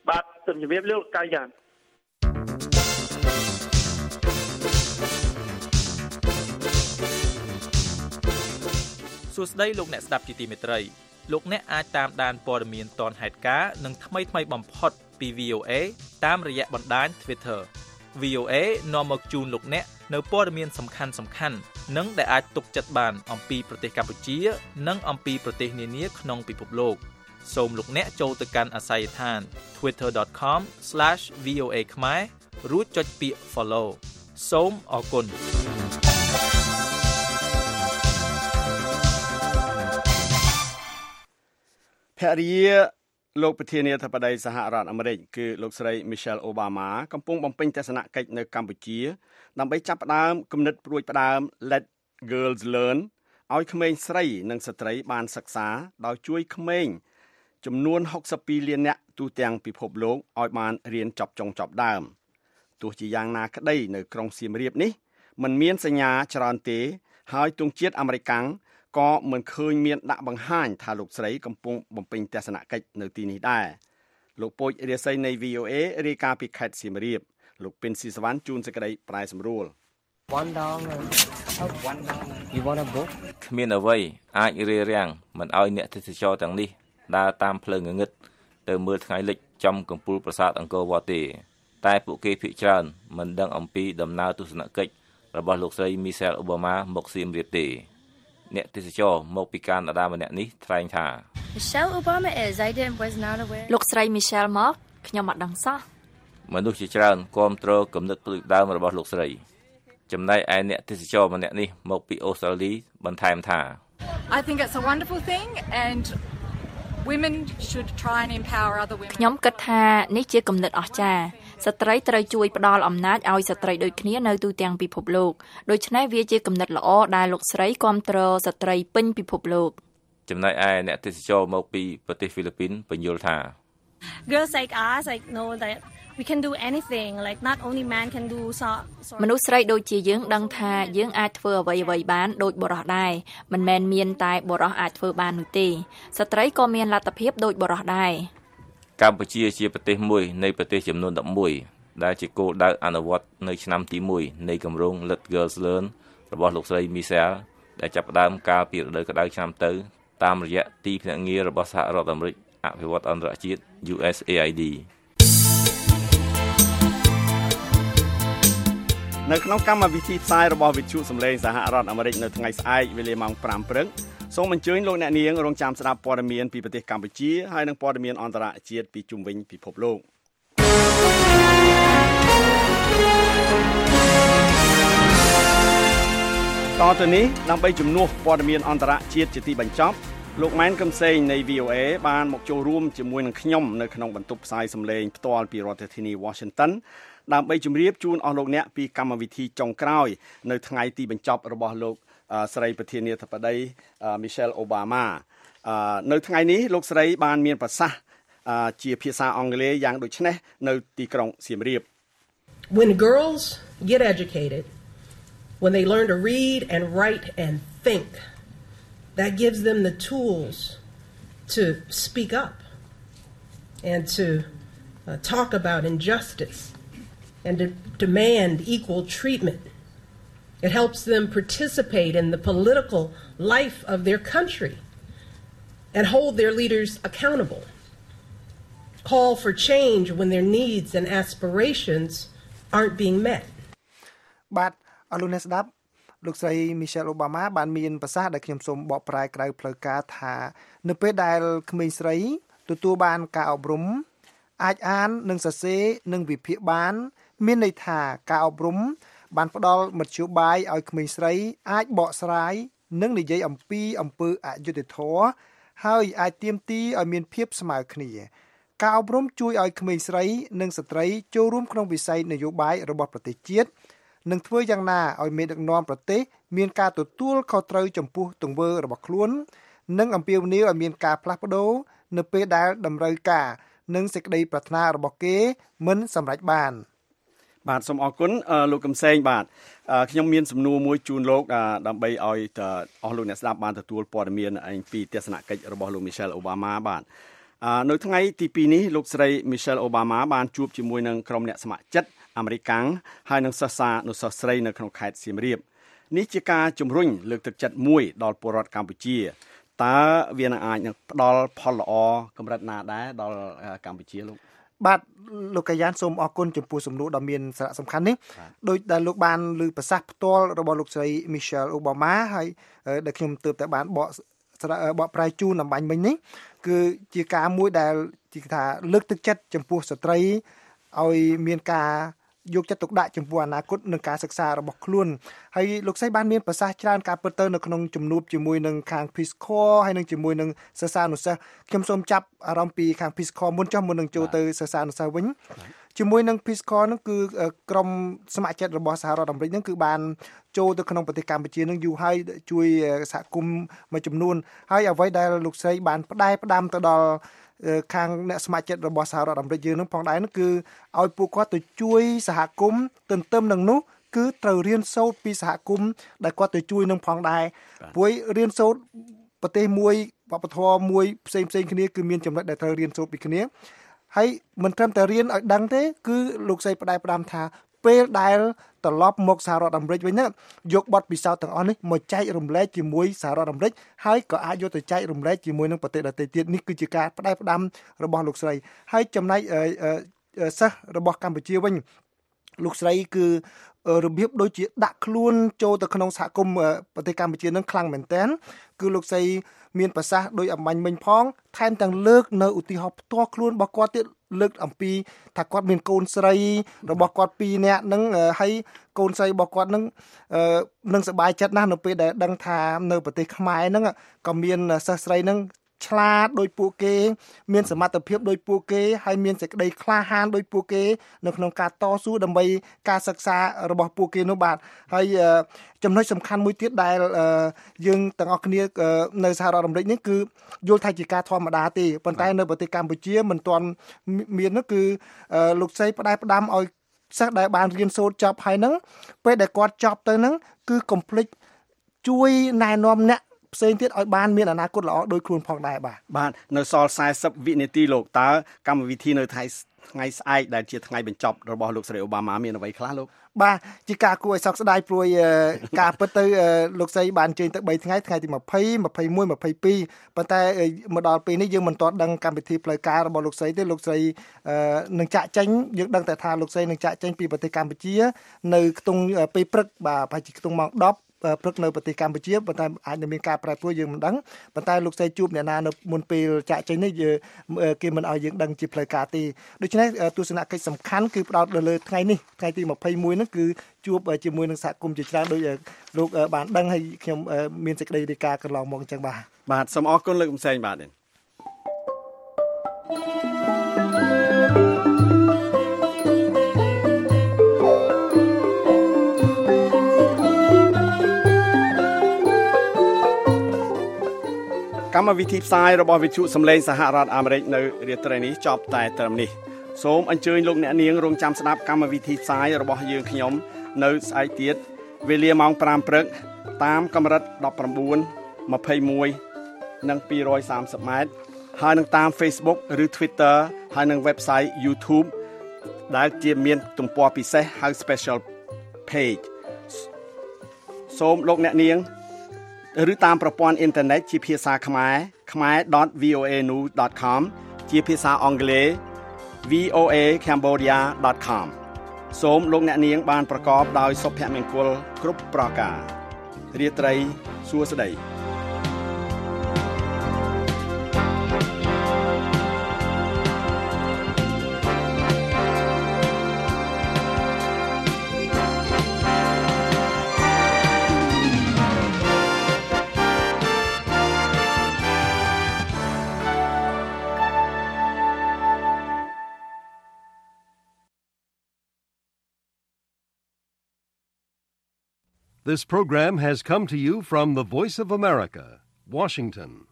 បាទសូមជម្រាបលោកកាយយ៉ានសួស្តីលោកអ្នកស្ដាប់ជាទីមេត្រីលោកអ្នកអាចតាមដានព័ត៌មានទាន់ហេតុការណ៍និងថ្មីថ្មីបំផុតពី វី អូ เอ តាមរយៈបណ្ដាញ Twitter វី អូ เอ នាំមកជូនលោកអ្នកនៅព័ត៌មានសំខាន់សំខាន់និងដែលអាចទុកចិត្តបានអំពីប្រទេសកម្ពុជានិងអំពីប្រទេសនានាក្នុងពិភពលោកសូមលោកអ្នកចូលទៅកាន់អាស័យដ្ឋាន ทวิตเตอร์ ដอท คอม ស្លាช វី អូ เอ ខ្មែររួចចុចពាក្យ Follow សូមអរគុណភរិយាលោកប្រធានាធិបតីសហរដ្ឋអាមេរិកគឺលោកស្រី Michelle Obama កំពុងបំពេញទស្សនកិច្ចនៅកម្ពុជាដើម្បីចាប់ផ្ដើមគំនិតព្រួយផ្ដើម Let Girls Learn ឲ្យក្មេងស្រីនិងស្ត្រីបានសិក្សាដោយជួយក្មេងចំនួនหกสิบสองលាននាក់ទូទាំងពិភពលោកឲ្យបានរៀនចប់ចុងចប់ដើមទោះជាយ៉ាងណាក្តីនៅក្រុងសៀមរាបនេះมันមានសញ្ញាច្រើនទេហើយទង់ជាតិអាមេរិកក៏មិនឃើញមានដាក់បង្ហាញថាលោកស្រីកំពុងបំពេញទស្សនកិច្ចនៅទីនេះដែរលោកពូជរាសីនៃ វី អូ เอ រាយការណ៍ពីខេត្តសៀមរាបលោកពិនស៊ីសវណ្ណជួនសេចក្តីប្រែសម្រួល one dollar one dollar you want a book គ្មានអ្វីអាចរារាំងមិនឲ្យអ្នកទេសចរទាំងនេះដើរតាមផ្លូវងងឹតទៅមើលថ្ងៃលិចចំកំពូលប្រាសាទអង្គរវត្តទេតែពួកគេភាគច្រើនមិនដឹងអំពីដំណើរទស្សនកិច្ចរបស់លោកស្រី Michelle Obama មកសៀមរាបទេអ្នកទេសចរមកពីកាណាដាម្នាក់នេះថ្លែងថា Michelle Obama is I didn't was not aware លោកស្រី Michelle មកខ្ញុំអត់ដឹងសោះមនុស្សជាច្រើនគាំទ្រគំនិតផ្ដួចផ្ដើមរបស់លោកស្រីចំណែកឯអ្នកទេសចរម្នាក់នេះមកពីអូស្ត្រាលីបន្ថែមថា I think it's a wonderful thing and women should try and empower other women ខ្ញុំគិតថានេះជាគំនិតអស្ចារ្យស្ត្រីត្រូវជួយផ្ដល់អំណាចឲ្យស្ត្រីដូចគ្នានៅទូទាំងពិភពលោកដូច្នេះវាជាគំនិតល្អដែលលោកស្រីគាំទ្រស្ត្រីពេញពិភពលោកចំណែកឯអ្នកទេសចរមកពីប្រទេសហ្វីលីពីនបញ្យល់ថា Girls like us like know that we can do anything like not only man can do so មនុស្សស្រីដូចជាយើងដឹងថាយើងអាចធ្វើអ្វីអ្វីបានដូចបុរសដែរមិនមែនមានតែបុរសអាចធ្វើបាននោះទេស្ត្រីក៏មានលទ្ធភាពដូចបុរសដែរកម្ពុជាជាប្រទេសមួយនៃប្រទេសចំនួនสิบเอ็ดដែលជាគោលដៅអនុវត្តនៅឆ្នាំទីoneនៃគម្រោង Let Girls Learn របស់លោកស្រី Michelle ដែលចាប់ផ្ដើមកាលពីរដូវក្តៅឆ្នាំទៅតាមរយៈទីភ្នាក់ងាររបស់សហរដ្ឋអាមេរិកអភិវឌ្ឍអន្តរជាតិ ยู เอส เอ ไอ ดีនៅក្នុងកម្មវិធីផ្សាយរបស់វិទ្យុសំឡេងសហរដ្ឋអាមេរិកនៅថ្ងៃស្អែកវេលាម៉ោងfiveព្រឹកសូមអញ្ជើញលោកអ្នកនាងរងចាំស្ដាប់ព័ត៌មានពីប្រទេសកម្ពុជាហើយនិងព័ត៌មានអន្តរជាតិពីជុំវិញពិភពលោកតទៅនេះដើម្បីជំនួសព័ត៌មានអន្តរជាតិជាទីបញ្ចប់លោកម៉ែនកឹមសេងនៃ វី អូ เอ បានមកចូលរួមជាមួយនឹងខ្ញុំនៅក្នុងបន្ទប់ផ្សាយសំឡេងផ្ទាល់ពីរដ្ឋធានី Washington ដើម្បីជម្រាបជូនអស់លោកអ្នកពីកម្មវិធីចុងក្រោយនៅថ្ងៃទីបញ្ចប់របស់លោកស្រីប្រធានាធិបតី Michelle Obama នៅថ្ងៃនេះលោកស្រីបានមានប្រសាសន៍ជាភាសាអង់គ្លេសយ៉ាងដូចនេះនៅទីក្រុងសៀមរាប When girls get educated when they learn to read and write and think that gives them the tools to speak up and to uh, talk about injustice and to demand equal treatment. It helps them participate in the political life of their country and hold their leaders accountable. Call for change when their needs and aspirations aren't being met. បាទអរលោកអ្នកស្ដាប់លោកស្រី Michelle Obama បានមានប្រសាសន៍ដែលខ្ញុំសូមបកប្រែក្រៅផ្លូវការថានៅពេលដែលក្មេងស្រីទទួលបានការអប់រំអាចអាននិងសរសេរនិងវិភាគបានមានន័យថាការអប់រំបានផ្ដល់មធ្យោបាយឲ្យក្មេងស្រីអាចបកស្រាយនិងនិយាយអំពីអំពើអយុត្តិធម៌ហើយអាចទាមទារឲ្យមានភាពស្មើគ្នាការអប់រំជួយឲ្យក្មេងស្រីនិងស្ត្រីចូលរួមក្នុងវិស័យនយោបាយរបស់ប្រទេសជាតិនិងធ្វើយ៉ាងណាឲ្យមេដឹកនាំប្រទេសមានការទទួលខុសត្រូវចំពោះទង្វើរបស់ខ្លួននិងអំពាវនាវឲ្យមានការផ្លាស់ប្ដូរនៅពេលដែលតម្រូវការនិងសេចក្តីប្រាថ្នារបស់គេមិនសម្រេចបានបាទសូមអរគុណលោកកឹមសេងបាទខ្ញុំមានសំណួរមួយជូនលោកដើម្បីឲ្យអស់លោកអ្នកស្ដាប់បានទទួលព័ត៌មានពីទស្សនកិច្ចរបស់លោក Michelle Obama បាទនៅថ្ងៃទីពីរនេះលោកស្រី Michelle Obama បានជួបជាមួយនឹងក្រុមអ្នកស្ម័គ្រចិត្តអាមេរិកហើយនឹងសិស្សានុសិស្សស្រីនៅក្នុងខេត្តសៀមរាបនេះជាការជំរុញលើកទឹកចិត្តមួយដល់ពលរដ្ឋកម្ពុជាតើវានឹងអាចនឹងផ្ដល់ផលល្អកម្រិតណាដែរដល់កម្ពុជាលោកបាទលោកកាយ៉ានសូមអរគុណចំពោះសំណួរដ៏មានសារៈសំខាន់នេះដោយដែលលោកបានលើប្រសាសន៍ផ្ទាល់របស់លោកស្រី Michelle Obama ហើយដែលខ្ញុំទើបតែបានបកបកប្រែជូនអំបញ្ញមិញនេះគឺជាការមួយដែលជាថាលើកទឹកចិត្តចំពោះស្ត្រីឲ្យមានការយកចិត្តទុកដាក់ចំពោះអនាគតនិងការសិក្សារបស់ខ្លួនហើយលោកស្រីបានមានប្រសាសន៍ច្រើនការពិតទៅនៅក្នុងជំនួបជាមួយនឹងខាង Peace Corps ហើយនឹងជាមួយនឹងសិស្សានុសិស្សខ្ញុំសូមចាប់អារម្មណ៍ពីខាង Peace Corps មុនចុះមុននឹងចូលទៅសិស្សានុសិស្សវិញជាមួយនឹង Peace Corps នោះគឺក្រុមស្ម័គ្រចិត្តរបស់សហរដ្ឋអាមេរិកហ្នឹងគឺបានចូលទៅក្នុងប្រទេសកម្ពុជានឹងយូរហើយជួយសហគមន៍មួយចំនួនហើយអ្វីដែលលោកស្រីបានផ្ដែផ្ដាំទៅដល់ខាងអ្នកស្ម័គ្រចិត្តរបស់សហរដ្ឋអាមេរិកយើងនឹងផងដែរនោះគឺឲ្យពួកគាត់ទៅជួយសហគមន៍ទន្ទឹមនឹងនោះគឺត្រូវរៀនសូត្រពីសហគមន៍ដែលគាត់ទៅជួយនឹងផងដែរព្រោះរៀនសូត្រប្រទេសមួយវប្បធម៌មួយផ្សេងផ្សេងគ្នាគឺមានចំណុចដែលត្រូវរៀនសូត្រពីគ្នាហើយមិនត្រឹមតែរៀនឲ្យដឹងទេគឺលោកស្រីផ្ដែផ្ដាំថាពេលដែលត្រឡប់មកសហរដ្ឋអាមេរិកវិញហ្នឹងយកបទពិសោធន៍ទាំងអស់នេះមកចែករំលែកជាមួយសហរដ្ឋអាមេរិកហើយក៏អាចយកទៅចែករំលែកជាមួយនឹងប្រទេសដទៃទៀតនេះគឺជាការផ្ដែផ្ដាំរបស់លោកស្រីហើយចំណែកសិស្សរបស់កម្ពុជាវិញលោកស្រីគឺរបៀបដូចជាដាក់ខ្លួនចូលទៅក្នុងសហគមន៍ប្រទេសកម្ពុជានឹងខ្លាំងមែនទែនគឺលោកស្រីមានប្រសាសន៍ដោយអំបញ្ញមិញផងថែមទាំងលើកនៅឧទាហរណ៍ផ្ទាល់ខ្លួនរបស់គាត់ទៀតលើកអំពីថាគាត់មានកូនស្រីរបស់គាត់ពីរនាក់ហ្នឹងហើយកូនស្រីរបស់គាត់ហ្នឹងនឹងសប្បាយចិត្តណាស់នៅពេលដែលដឹងថានៅប្រទេសខ្មែរហ្នឹងក៏មានសិស្សស្រីហ្នឹងឆ្លាតដោយពួកគេមានសមត្ថភាពដោយពួកគេហើយមានសេចក្តីក្លាហានដោយពួកគេនៅក្នុងការតស៊ូដើម្បីការសិក្សារបស់ពួកគេនោះបាទហើយចំណុចសំខាន់មួយទៀតដែលយើងទាំងអស់គ្នានៅសហរដ្ឋអាមេរិកនេះគឺយល់ថាជាការធម្មតាទេប៉ុន្តែនៅប្រទេសកម្ពុជាមិនទាន់មាននោះគឺលោកស្រីផ្ដែផ្ដាំឲ្យសិស្សដែលបានរៀនសូត្រចប់ហើយហ្នឹងពេលដែលគាត់ចប់ទៅហ្នឹងគឺកុំភ្លេចជួយណែនាំអ្នកផ្សេងទៀតឲ្យបានមានអនាគតល្អដោយខ្លួនផងដែរបាទបាទនៅសល់สี่สิบវិនាទីលោកតើកម្មវិធីនៅថ្ងៃថ្ងៃស្អែកដែលជាថ្ងៃបញ្ចប់របស់លោកស្រីអូបាម៉ាមានអ្វីខ្លះលោកបាទជាការគួរឲ្យសោកស្ដាយព្រោះការពិតទៅលោកស្រីបានជើញទៅបីថ្ងៃថ្ងៃទីยี่สิบ ยี่สิบเอ็ด ยี่สิบเอ็ดប៉ុន្តែមកដល់ពេលនេះយើងមិនទាន់ដឹងកម្មវិធីផ្លូវការរបស់លោកស្រីទេលោកស្រីនឹងចាក់ចេញយើងដឹងតែថាលោកស្រីនឹងចាក់ចេញពីប្រទេសកម្ពុជានៅខ្ទង់ពេលព្រឹកបាទប្រហែលជាខ្ទង់ម៉ោងដប់ព្រឹកនៅប្រទេសកម្ពុជាប៉ុន្តែអាចនឹងមានការប្រែប្រួលយើងមិនដឹងប៉ុន្តែលោកស្រីជួបអ្នកណានៅមុនពេលចាក់ចេញនេះគេមិនឲ្យយើងដឹងជាផ្លូវការទេដូច្នេះទស្សនកិច្ចសំខាន់គឺផ្ដោតលើថ្ងៃនេះថ្ងៃទីยี่สิบเอ็ดហ្នឹងគឺជួបជាមួយនឹងសហគមន៍ជាច្រើនដោយលោកបានដឹងហើយខ្ញុំមានសេចក្តីរាយការណ៍កន្លងមកអញ្ចឹងបាទបាទសូមអរគុណលោកកំសែងបាទកម្មវិធីផ្សាយរបស់វិទ្យុសំឡេងសហរដ្ឋអាមេរិកនៅរាត្រីនេះចប់តែត្រឹមនេះសូមអញ្ជើញលោកអ្នកនាងរងចាំស្ដាប់កម្មវិធីផ្សាយរបស់យើងខ្ញុំនៅស្អែកទៀតវេលាម៉ោងfiveព្រឹកតាមកម្រិតnineteen, twenty-one និងtwo thirtyម៉ែត្រហើយនឹងតាម Facebook ឬ Twitter ហើយនឹង website YouTube ដែលជាមានទំព័រពិសេសហៅ Special Page សូមលោកអ្នកនាងឬតាមប្រព័ន្ធអ៊ីនធឺណិតជាភាសាខ្មែរ khmer dot voa news dot com ជាភាសាអង់គ្លេស voa cambodia dot com សូមលោកអ្នកនាងបានប្រកបដោយសុភមង្គលគ្រប់ប្រការរាត្រីសួស្តី This program has come to you from the Voice of America, Washington.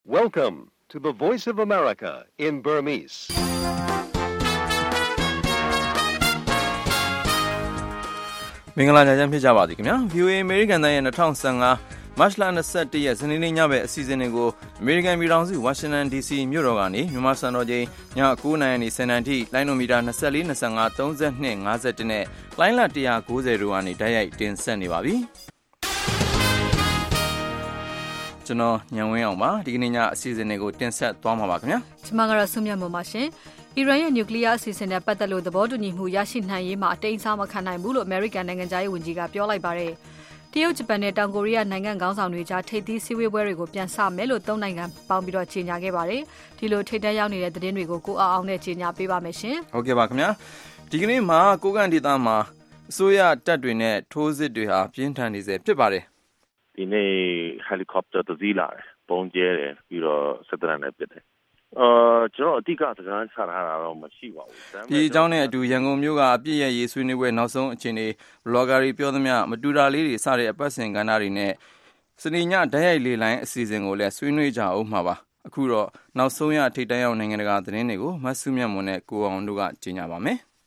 Welcome to the Voice of America in Burmese. မင်္ဂလာညချမ်းဖြစ်ကြပါသည်ခင်ဗျာ ဗီအိုအေ American ရဲ့၂၀၁၅ မတ်လ၂၁ရက်စနေနေ့ညဘက်အစီအစဉ်တွေကို American ပြည်ထောင်စု Washington ဒီ စီ မြို့တော်ကနေမြန်မာစံတော်ချိန်ည၉နာရီစံတန်ထိလိုင်းနိုမီတာ၂၄ ၂၅ ၃၂ ၅၁နဲ့လိုင်းလ၁၉၀တို့ကနေတိုက်ရိုက်တင်ဆက်နေပါပြီကျွန်တော်ညံဝင်းအောင်ပါဒီကနေ့ညအစီအစဉ်တွေကိုတင်ဆက်သွားမှာပါခင်ဗျာကျွန်မကတော့ဆုမြတ်မွန်ပါရှင်အီရန်ရဲ့နျူကလ িয়ার အစီအစဉ်နဲ့ပတ်သက်လို့သဘောတူညီမှုရရှိနိုင်ရေးမှာအတိမ်အစားမခံနိုင်ဘူးလို့ American နိုင်ငံသားရေးဝန်ကြီးကပြောလိုက်ပါတယ်။တရုတ်ဂျပန်နဲ့တောင်ကိုရီးယားနိုင်ငံခေါင်းဆောင်တွေကြားထိပ်သီးစည်းဝေးပွဲတွေကိုပြန်ဆမယ်လို့သုံးနိုင်ငံပေါင်းပြီးတော့ကြေညာခဲ့ပါတယ်။ဒီလိုထိပ်တန်းရောက်နေတဲ့သတင်းတွေကိုကိုအောင်အောင်နဲ့ကြေညာပေးပါမယ်ရှင်။ဟုတ်ကဲ့ပါခင်ဗျာ။ဒီကနေ့မှာကိုကန်ဒေသမှာအစိုးရတပ်တွေနဲ့ထိုးစစ်တွေဟာပြင်းထန်နေစေဖြစ်ပါတယ်။ဒီနေ့ helicopter တစ်စီးလာတယ်။ပုံကျဲတယ်ပြီးတော့စစ်တပ်နဲ့ပစ်တယ်။အာကျွန်တော်အတိအကစကားချထားတာတော့မရှိပါဘူး။ဒီအကြောင်းနဲ့အတူရန်ကုန်မြို့ကအပြည့်ရဲ့ရေးဆွေးနွေးပွဲနောက်ဆုံးအခြေအနေ blogger တွေပြောသမျှမတူတာလေးတွေစတဲ့အပတ်စဉ်ကဏ္ဍတွေနဲ့စနေညဓာတ်ရိုက်လေလိုင်းအစီအစဉ်ကိုလည်းဆွေးနွေးကြအောင်မှာပါ။အခုတော့နောက်ဆုံးရထိပ်တန်းရောက်နိုင်ငံတကာသတင်းတွေကိုမဆုမြတ်မွန်နဲ့ကိုအောင်တို့ကကြီးညာပါမယ်။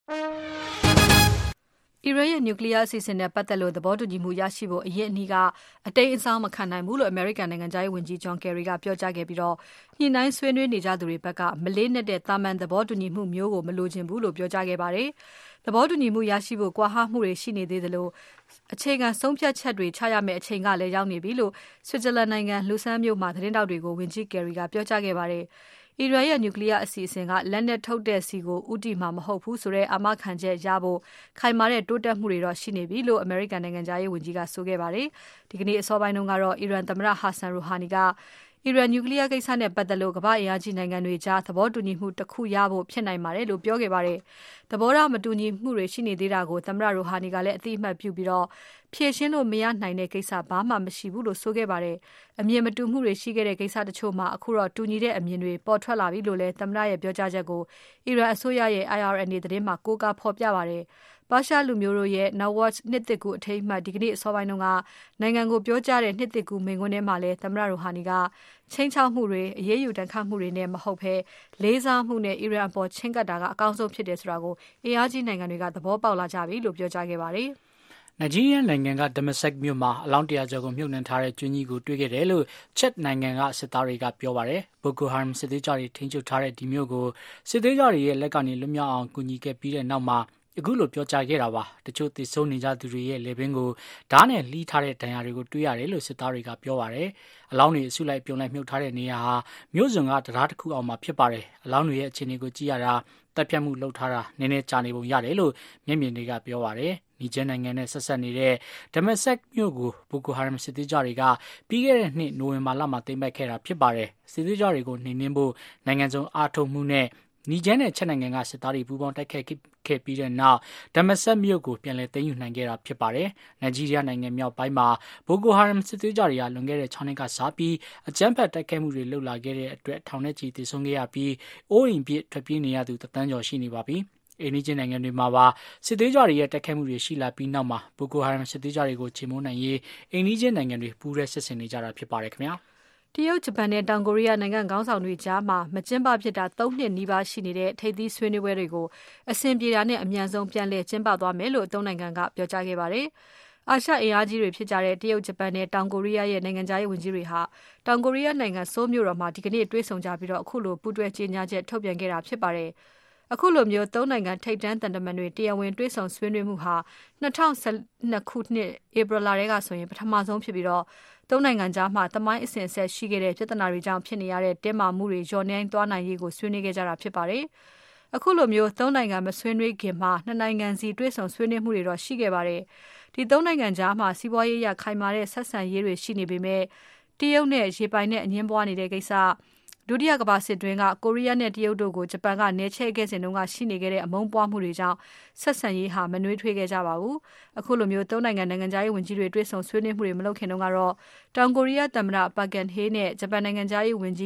အီရန်ရဲ့နျူကလ িয়ার အစီအစဉ်နဲ့ပတ်သက်လို့သဘောတူညီမှုရရှိဖို့အရင်အနည်းကအတိမ်အစားမခံနိုင်ဘူးလို့ American နိုင်ငံသားရေးဝန်ကြီး John Kerry ကပြောကြားခဲ့ပြီးတော့ညှိနှိုင်းဆွေးနွေးနေကြသူတွေဘက်ကမလေးနက်တဲ့တာမန်သဘောတူညီမှုမျိုးကိုမလိုချင်ဘူးလို့ပြောကြားခဲ့ပါတယ်။သဘောတူညီမှုရရှိဖို့ကွာဟမှုတွေရှိနေသေးသလိုအခြေခံဆုံးဖြတ်ချက်တွေချရမယ့်အချိန်ကလည်းရောက်နေပြီလို့ Switzerland နိုင်ငံလူဆန်းမြို့မှာသတင်းတောက်တွေကိုဝန်ကြီး Kerry ကပြောကြားခဲ့ပါတယ်။အီရန်ရဲ့နျူကလ িয়ার အစီအစဉ်ကလက်နက်ထုတ်တဲ့စီကိုဥတီမှာမဟုတ်ဘူးဆိုတဲ့အာမခံချက်ရဖို့ခိုင်မာတဲ့တိုးတက်မှုတွေတော့ရှိနေပြီလို့ American နိုင်ငံသားရေးဝန်ကြီးကဆိုခဲ့ပါတယ်။ဒီကနေ့အစောပိုင်းတုန်းကတော့အီရန်သမ္မတ Hassan Rouhani ကအီရန်နျူကလ িয়ার ကိစ္စနဲ့ပတ်သက်လို့ကမ္ဘာ့အင်အားကြီးနိုင်ငံတွေကြားသဘောတူညီမှုတစ်ခုရဖို့ဖြစ်နိုင်ပါတယ်လို့ပြောခဲ့ပါတယ်။သဘောထားမတူညီမှုတွေရှိနေသေးတာကိုသမ္မတ Rouhani ကလည်းအသိအမှတ်ပြုပြီးတော့ဖြည့်ရှင်းလို့မရနိုင်တဲ့ကိစ္စဘာမှမရှိဘူးလို့ဆိုခဲ့ပါတယ်။အမြင်မတူမှုတွေရှိခဲ့တဲ့ကိစ္စတချို့မှာအခုတော့တူညီတဲ့အမြင်တွေပေါ်ထွက်လာပြီလို့လည်းသမ္မတရဲ့ပြောကြားချက်ကိုအီရန်အစိုးရရဲ့ I R N A သတင်းမှာကိုးကားဖော်ပြပါတယ်။ပါရှားလူမျိုးတို့ရဲ့ Nawaz နှစ်သစ်ကူအထိမ်းအမှတ်ဒီကနေ့အစောပိုင်းတုန်းကနိုင်ငံကိုပြောကြားတဲ့နှစ်သစ်ကူမိန့်ခွန်းထဲမှာလည်းသမ္မတ Rouhani ကချင်းချောက်မှုတွေအရေးယူတန်ခတ်မှုတွေနဲ့မဟုတ်ဘဲလေးစားမှုနဲ့အီရန်အပေါ်ချင်းကပ်တာကအကောင်းဆုံးဖြစ်တယ်ဆိုတာကိုအင်အားကြီးနိုင်ငံတွေကသဘောပေါက်လာကြပြီလို့ပြောကြားခဲ့ပါတယ်။နိုင်ဂျီးရီးယားနိုင်ငံက Damasak မြို့မှာအလောင်းတရာကျော်ကိုမြုပ်နှံထားတဲ့ကျွန်းကြီးကိုတွေ့ခဲ့တယ်လို့ Chad နိုင်ငံကစစ်သားတွေကပြောပါတယ်။ Boko Haram စစ်သေးကြတွေထိန်းချုပ်ထားတဲ့ဒီမြို့ကိုစစ်သေးကြတွေရဲ့လက်ကနေလွတ်မြောက်အောင်ကူညီခဲ့ပြီးတဲ့နောက်မှာအခုလိုပြောကြားခဲ့တာပါတချို့သေဆုံးနေကြသူတွေရဲ့လေပင်ကိုဓာတ်နဲ့လှီးထားတဲ့ဒဏ်ရာတွေကိုတွေ့ရတယ်လို့စစ်သားတွေကပြောပါတယ်အလောင်းတွေအစုလိုက်ပြုံလိုက်မြုပ်ထားတဲ့နေရာဟာမြို့စွန်ကတရားတစ်ခုအောင်မှာဖြစ်ပါတယ်အလောင်းတွေရဲ့အခြေအနေကိုကြည့်ရတာတပ်ဖြတ်မှုလုပ်ထားတာနည်းနည်းကြာနေပုံရတယ်လို့မျက်မြင်တွေကပြောပါတယ်နီဂျယ်နိုင်ငံနဲ့ဆက်ဆက်နေတဲ့ Damasak မြို့ကို Boko Haram စစ်သေးကြတွေကပြီးခဲ့တဲ့နှစ်နိုဝင်ဘာလမှာသိမ်းပိုက်ခဲ့တာဖြစ်ပါတယ်စစ်သေးကြတွေကိုနှိမ်နင်းဖို့နိုင်ငံစုံအားထုတ်မှုနဲ့နီဂျယ်နဲ့ချက်နိုင်ငံကစစ်သားတွေပူးပေါင်းတိုက်ခိုက်ခဲ့ပြီးတဲ့နောက်ဒမဆက်မြို့ကိုပြန်လည်သိမ်းယူနိုင်ခဲ့တာဖြစ်ပါတယ်။နိုင်ဂျီးရီးယားနိုင်ငံမြောက်ပိုင်းမှာဘိုကိုဟာရမ်စစ်သွေးကြတွေကလွန်ခဲ့တဲ့၆နှစ်ကစားပြီးအကြမ်းဖက်တိုက်ခိုက်မှုတွေလုပ်လာခဲ့တဲ့အတွက်ထောင်နဲ့ချီသေဆုံးခဲ့ရပြီးအိုးအိမ်ပြစ်ထွက်ပြေးနေရသူတသန်းကျော်ရှိနေပါပြီ။အိန္ဒိယနိုင်ငံတွေမှာပါစစ်သွေးကြတွေရဲ့တိုက်ခိုက်မှုတွေရှိလာပြီးနောက်မှာဘိုကိုဟာရမ်စစ်သွေးကြတွေကိုချေမှုန်းနိုင်ရေးအိန္ဒိယနိုင်ငံတွေပူးရဲစစ်ဆင်နေကြတာဖြစ်ပါတယ်ခင်ဗျာ။တရုတ်ဂျပန်နဲ့တောင်ကိုရီးယားနိုင်ငံခေါင်းဆောင်တွေကြားမှာမကျင်းပဖြစ်တာ၃နှစ်နီးပါးရှိနေတဲ့ထိပ်သီးဆွေးနွေးပွဲတွေကိုအဆင်ပြေတာနဲ့အမြန်ဆုံးပြန်လည်ကျင်းပသွားမယ်လို့သုံးနိုင်ငံကပြောကြားခဲ့ပါတယ်။အာရှအင်အားကြီးတွေဖြစ်ကြတဲ့တရုတ်ဂျပန်နဲ့တောင်ကိုရီးယားရဲ့နိုင်ငံသားရေးဝန်ကြီးတွေဟာတောင်ကိုရီးယားနိုင်ငံဆိုးလ်မြို့တော်မှာဒီကနေ့တွေ့ဆုံကြပြီးတော့အခုလိုပူးတွဲကြေညာချက်ထုတ်ပြန်ခဲ့တာဖြစ်ပါတယ်။အခုလိုမျိုးသုံးနိုင်ငံထိပ်တန်းတန်တမန်တွေတရားဝင်တွေ့ဆုံဆွေးနွေးမှုဟာ၂၀၁၂ခုနှစ်ဧပြီလထဲကဆိုရင်ပထမဆုံးဖြစ်ပြီးတော့သုံးနိုင်ငံကြားမှာတမိုင်းအစဉ်အဆက်ရှိခဲ့တဲ့ပြဿနာတွေကြောင့်ဖြစ်နေရတဲ့တင်းမာမှုတွေလျော့နည်းသွားနိုင်ရေးကိုဆွေးနွေးခဲ့ကြတာဖြစ်ပါတယ်။အခုလိုမျိုးသုံးနိုင်ငံမဆွေးနွေးခင်မှာနှစ်နိုင်ငံစီတွေ့ဆုံဆွေးနွေးမှုတွေတော့ရှိခဲ့ပါတယ်။ဒီသုံးနိုင်ငံကြားမှာစီးပွားရေးရခိုင်မာတဲ့ဆက်ဆံရေးတွေရှိနေပေမဲ့တရုတ်နဲ့ရေပိုင်နဲ့အငင်းပွားနေတဲ့ကိစ္စဒုတိယကမ္ဘာစစ်တွင်းကကိုရီးယားနဲ့တရုတ်တို့ကိုဂျပန်ကနယ်ချဲ့ခဲ့စဉ်တုန်းကရှိနေခဲ့တဲ့အမုန်းပွားမှုတွေကြောင့်ဆက်ဆံရေးဟာမနှွေးထွေးခဲ့ကြပါဘူး။အခုလိုမျိုးသုံးနိုင်ငံနိုင်ငံသားရေးဝန်ကြီးတွေတွေ့ဆုံဆွေးနွေးမှုတွေမလုပ်ခင်တုန်းကတော့တောင်ကိုရီးယားသမ္မတပါကင်ဟေးနဲ့ဂျပန်နိုင်ငံသားရေးဝန်ကြီး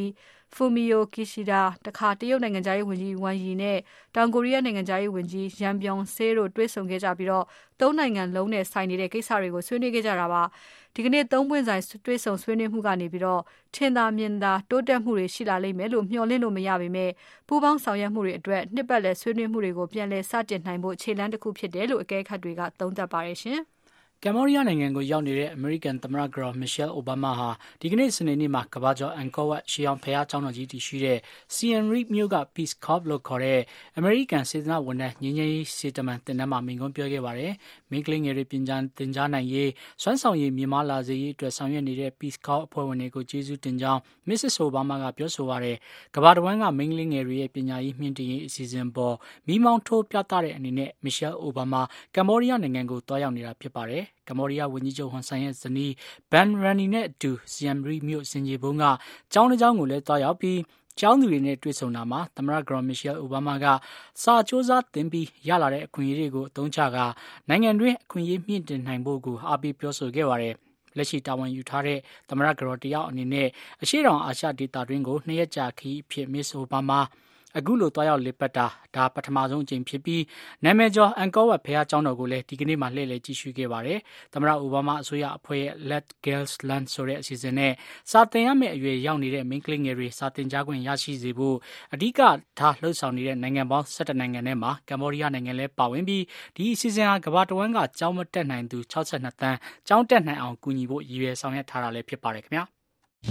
Fumio Kishida တခါတရုတ်နိုင်ငံသားရေးဝန်ကြီး Wang Yi နဲ့တောင်ကိုရီးယားနိုင်ငံသားရေးဝန်ကြီး Yang Byung-se တို့တွေ့ဆုံခဲ့ကြပြီးတော့သုံးနိုင်ငံလုံးနဲ့ဆိုင်နေတဲ့ကိစ္စတွေကိုဆွေးနွေးခဲ့ကြတာပါဒီကနေ့သုံးပွင့်ဆိုင်တွေ့ဆုံဆွေးနွေးမှုကနေပြီးတော့ထင်သာမြင်သာတိုးတက်မှုတွေရှိလာလိမ့်မယ်လို့မျှော်လင့်လို့မရပါပဲပူးပေါင်းဆောင်ရွက်မှုတွေအတွက်နှစ်ပတ်လည်ဆွေးနွေးမှုတွေကိုပြန်လည်စတင်နိုင်ဖို့ခြေလှမ်းတစ်ခုဖြစ်တယ်လို့အကဲခတ်တွေကသုံးသပ်ပါတယ်ရှင်ကမ်ဘောဒီးယားနိုင်ငံကိုရောက်နေတဲ့အမေရိကန်သမ္မတကတော်မီရှယ်အိုဘားမားဟာဒီကနေ့စနေနေ့မှာကမ္ဘာကျော်အန်ကောဝတ်ရှီအောင်ဖျားကျောင်းတော်ကြီးတည်ရှိတဲ့ Siem Reap မြို့က Peace Corps လို့ခေါ်တဲ့အမေရိကန်စေတနာဝန်ထမ်းငြိမ်းချမ်းရေးစေတမန်တင်နန်းမှာမိန့်ခွန်းပြောခဲ့ပါတယ်။မိန်းကလေးငယ်တွေပြင်ကြားတင်ကြားနိုင်ရေးစွမ်းဆောင်ရည်မြင့်မားလာစေရေးအတွက်ဆောင်ရွက်နေတဲ့ Peace Corps အဖွဲ့ဝင်တွေကိုကျေးဇူးတင်ကြောင်း Missus Obama ကပြောဆိုပါတယ်။ကမ္ဘာတစ်ဝန်းကမိန်းကလေးငယ်တွေရဲ့ပညာရေးမြင့်တင်ရေးအစီအစဉ်ပေါ်မိမောင်းထိုးပြသတဲ့အနေနဲ့မီရှယ်အိုဘားမားကမ်ဘောဒီးယားနိုင်ငံကိုတွားရောက်နေတာဖြစ်ပါတယ်။ကမ္ဘောဒီးယားဝန်ကြီးချုပ်ဟွန်ဆန်ရဲ့ဇနီးဘန်ရန်နီနဲ့အတူ Siem Reap မြို့စင်ကြီးဘုံကကျောင်းတစ်ကျောင်းကိုလည်းတွားရောက်ပြီးကျောင်းသူတွေနဲ့တွေ့ဆုံတာမှာသမ္မတကတော်မီရှယ်အိုဘားမားကစာစ조사သင်ပြီးရလာတဲ့အခွင့်အရေးတွေကိုအသုံးချကာနိုင်ငံတွင်းအခွင့်အရေးမြင့်တင်နိုင်ဖို့ကိုအားပေးပြောဆိုခဲ့ပါတယ်။လက်ရှိတာဝန်ယူထားတဲ့သမ္မတကတော်တယောက်အနေနဲ့အရှေ့တောင်အာရှဒေသတွင်းကိုနှစ်ရက်ကြာခရီးဖြစ်မစ္စအိုဘားမားအခုလိုတွားရောက်လေပတ်တာဒါပထမဆုံးအကြိမ်ဖြစ်ပြီးနာမည်ကျော်အန်ကောဝတ်ဖျားကျောင်းတော်ကိုလည်းဒီကနေ့မှလှည့်လည်ကြည့်ရှုခဲ့ပါတယ်။သမ္မတအိုဘားမားအစိုးရအဖွဲ့ရဲ့ Let Girls Learn ဆိုတဲ့အစီအစဉ်နဲ့စာသင်ရမယ့်အရွယ်ရောက်နေတဲ့မိန်းကလေးငယ်တွေစာသင်ကြားခွင့်ရရှိစေဖို့အဓိကထားလှုပ်ဆောင်နေတဲ့နိုင်ငံပေါင်း၁၁နိုင်ငံထဲမှာကမ္ဘောဒီးယားနိုင်ငံလည်းပါဝင်ပြီးဒီအစီအစဉ်ဟာကမ္ဘာတစ်ဝန်းကကျောင်းမတက်နိုင်သူ၆၂တန်းကျောင်းတက်နိုင်အောင်ကူညီဖို့ရည်ရွယ်ဆောင်ရွက်ထားတာလည်းဖြစ်ပါတယ်ခင်ဗျာ။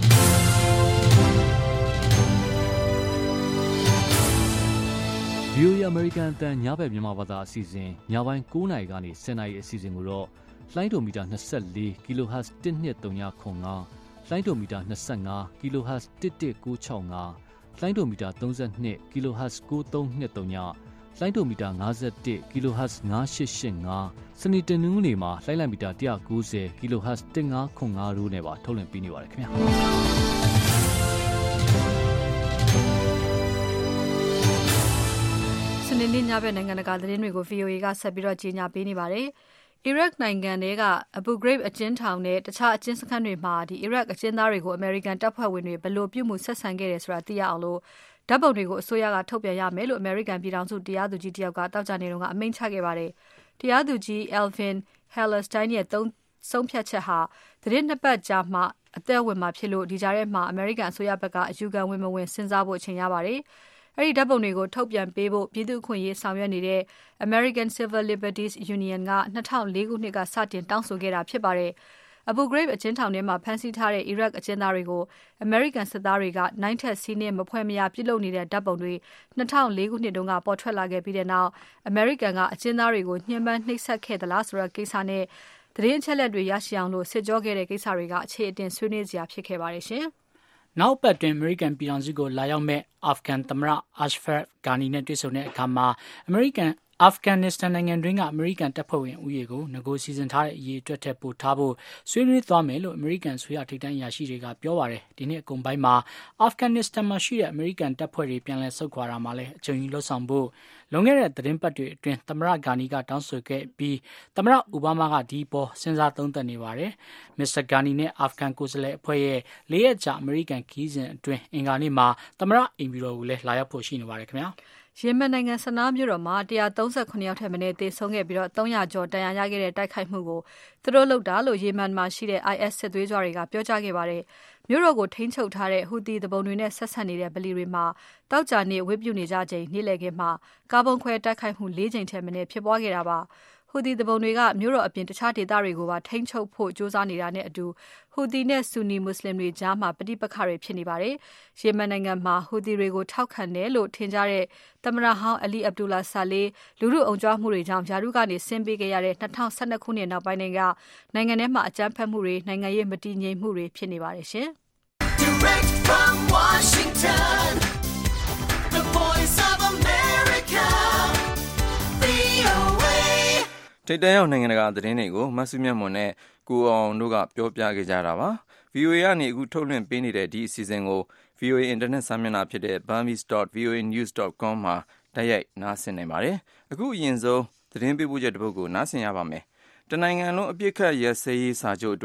ဗီအိုအေ American အသံညဘက်မြန်မာဘာသာအစီအစဉ်ညပိုင်း၉နာရီကနေ၁၀နာရီအစီအစဉ်ကိုတော့လိုင်းဒိုမီတာ၂၄ kilohertz တစ်နှစ်၃၅ခွန်၅လိုင်းဒိုမီတာ၂၅ kilohertz တစ်တစ်၉၆၅လိုင်းဒိုမီတာ၃၂ kilohertz ၉၃၂၃လိုင်းဒိုမီတာ၅၁ kilohertz ၅၈၈၅စနေတနင်္ဂနွေမှာလိုင်းလံမီတာ၁၉၀ kilohertz တစ်၅ခွန်၅တို့နဲ့ပါထုတ်လွှင့်ပေးနေပါတယ်ခင်ဗျာစနေနေ့ညဘက်နိုင်ငံတကာသတင်းတွေကို ဗီအိုအေ ကဆက်ပြီးတော့ကြီးညာပေးနေပါတယ်။ Iraq နိုင်ငံထဲက Abu Ghraib အကျဉ်းထောင်နဲ့တခြားအကျဉ်းစခန်းတွေမှာဒီ Iraq အကျဉ်းသားတွေကို American တပ်ဖွဲ့ဝင်တွေဘယ်လိုပြုမှုဆက်ဆံခဲ့တယ်ဆိုတာသိရအောင်လို့ဓာတ်ပုံတွေကိုအစိုးရကထုတ်ပြန်ရမယ်လို့ American ပြည်ထောင်စုတရားသူကြီးတယောက်ကတောက်ကြနေတော့ကအမိန့်ချခဲ့ပါတယ်။တရားသူကြီး Alvin Hellerstein ရဲ့ဆုံးဖြတ်ချက်ဟာသတင်းနှစ်ပတ်ကြာမှအသက်ဝင်မှာဖြစ်လို့ဒီကြားထဲမှာ American အစိုးရဘက်ကအယူခံဝင်မဝင်စဉ်းစားဖို့အချိန်ရပါတယ်။အဲ့ဒီဓာတ်ပုံတွေကိုထုတ်ပြန်ပေးဖို့ပြည်သူ့အခွင့်အရေးဆောင်ရွက်နေတဲ့ American Civil Liberties Union က၂၀၀၄ခုနှစ်ကစတင်တောင်းဆိုခဲ့တာဖြစ်ပါတယ်။ Abu Ghraib အကျဉ်းထောင်ထဲမှာဖမ်းဆီးထားတဲ့ Iraq အကျဉ်းသားတွေကို American စစ်သားတွေကနိုင်ထက်စီးနှင်းမဖွဲ့မရပြုလုပ်နေတဲ့ဓာတ်ပုံတွေ၂၀၀၄ခုနှစ်တုန်းကပေါ်ထွက်လာခဲ့ပြီးတဲ့နောက် American ကအကျဉ်းသားတွေကိုညှဉ်းပန်းနှိပ်စက်ခဲ့သလားဆိုတဲ့ကိစ္စနဲ့သတင်းအချက်အလက်တွေရရှိအောင်လို့စစ်ကြောခဲ့တဲ့ကိစ္စတွေကအခြေအတင်ဆွေးနွေးစရာဖြစ်ခဲ့ပါတယ်ရှင်။နောက်ပတ်တွင် American ပြည်ထောင်စုကိုလာရောက်မဲ့ Afghan သမ္မတ Ashraf Ghani နဲ့တွေ့ဆုံတဲ့အခါမှာ American Afghanistan နိုင်ငံတွင်းကအမေရိကန်တပ်ဖွဲ့ဝင်ဦးရေကိုငကိုစီစဉ်ထားတဲ့အရေးအတွက်ထက်ပိုထားဖို့ဆွေးနွေးသွားမယ်လို့အမေရိကန်ဆိုရထိပ်တန်းအရာရှိတွေကပြောပါတယ်ဒီနေ့အကုန်ပိုင်းမှာ Afghanistan မှာရှိတဲ့အမေရိကန်တပ်ဖွဲ့တွေပြန်လည်ဆုတ်ခွာတာမှာလည်းအကြိမ်ကြီးလှုပ်ဆောင်ဖို့လွန်ခဲ့တဲ့သတင်းပတ်တွေအတွင်းသမ္မတဂါနီကတောင်းဆိုခဲ့ပြီးသမ္မတအိုဘားမားကဒီပေါ်စဉ်းစားသုံးသပ်နေပါတယ်မစ္စတာဂါနီနဲ့အာဖဂန်ကိုယ်စားလှယ်အဖွဲ့ရဲ့လေးရက်ကြာအမေရိကန်ခီးစဉ်အတွင်းအင်္ဂါနေ့မှာသမ္မတအိမ်ဖြူတော်ကိုလည်းလာရောက်ဖို့ရှိနေပါတယ်ခင်ဗျာယီမန်နိုင်ငံဆနာမြို့တော်မှာ၁၃၇ယောက်ထက်မနည်းသေဆုံးခဲ့ပြီးတော့၃၀၀ကျော်ဒဏ်ရာရခဲ့တဲ့တိုက်ခိုက်မှုကိုသူတို့လုပ်တာလို့ယီမန်မှာရှိတဲ့ I S စစ်သွေးကြွတွေကပြောကြားခဲ့ပါတယ်။မြို့တော်ကိုထိန်းချုပ်ထားတဲ့ဟူသီတပုံတွေနဲ့ဆက်ဆက်နေတဲ့ဗလီတွေမှာတောက်ကြနေဝတ်ပြုနေကြချိန်နေ့လည်ခင်းမှာကာဗွန်ခွဲတိုက်ခိုက်မှု၄ချိန်ထက်မနည်းဖြစ်ပွားခဲ့တာပါ။ဟူသီတပုံတွေကမြို့တော်အပြင်တခြားဒေသတွေကိုပါထိန်းချုပ်ဖို့ကြိုးစားနေတာနဲ့အတူဟူသီနဲ့ဆူနီမွတ်စလင်တွေကြားမှာပဋိပက္ခတွေဖြစ်နေပါတယ်။ယီမန်နိုင်ငံမှာဟူသီတွေကိုထောက်ခံတယ်လို့ထင်ကြတဲ့သမ္မတဟောင်းအလီအဗ်ဒူလာဆာလေးလူထုအုံကြွမှုတွေကြောင့်ယာရုကနေဆင်းပေးခဲ့ရတဲ့၂၀၁၂ခုနှစ်နောက်ပိုင်းကနိုင်ငံထဲမှာအကြမ်းဖက်မှုတွေနိုင်ငံရေးမတည်ငြိမ်မှုတွေဖြစ်နေပါတယ်ရှင်။ Direct from Washington, the Voice of America, V O A ထိပ်တန်းရောက်နိုင်ငံတကာသတင်းတွေကိုမဆုမြတ်မွန်နဲ့ကိုအောင်တို့ကပြောပြခဲ့ကြတာပါ ဗီအိုအေ ကနေအခုထုတ်လွှင့်ပေးနေတဲ့ဒီအစီအစဉ်ကို ဗီအိုအေ Internet စာမျက်နှာဖြစ်တဲ့ burmese dot v o a news dot com မှာတိုက်ရိုက်နားဆင်နိုင်ပါတယ်အခုအရင်ဆုံးသတင်းပေးပို့ချက်တစ်ပုဒ်ကိုနားဆင်ရပါမယ်တနိုင်ငံလုံးအပြစ်ခတ်ရစဲရေးစာချုပ်အတွက်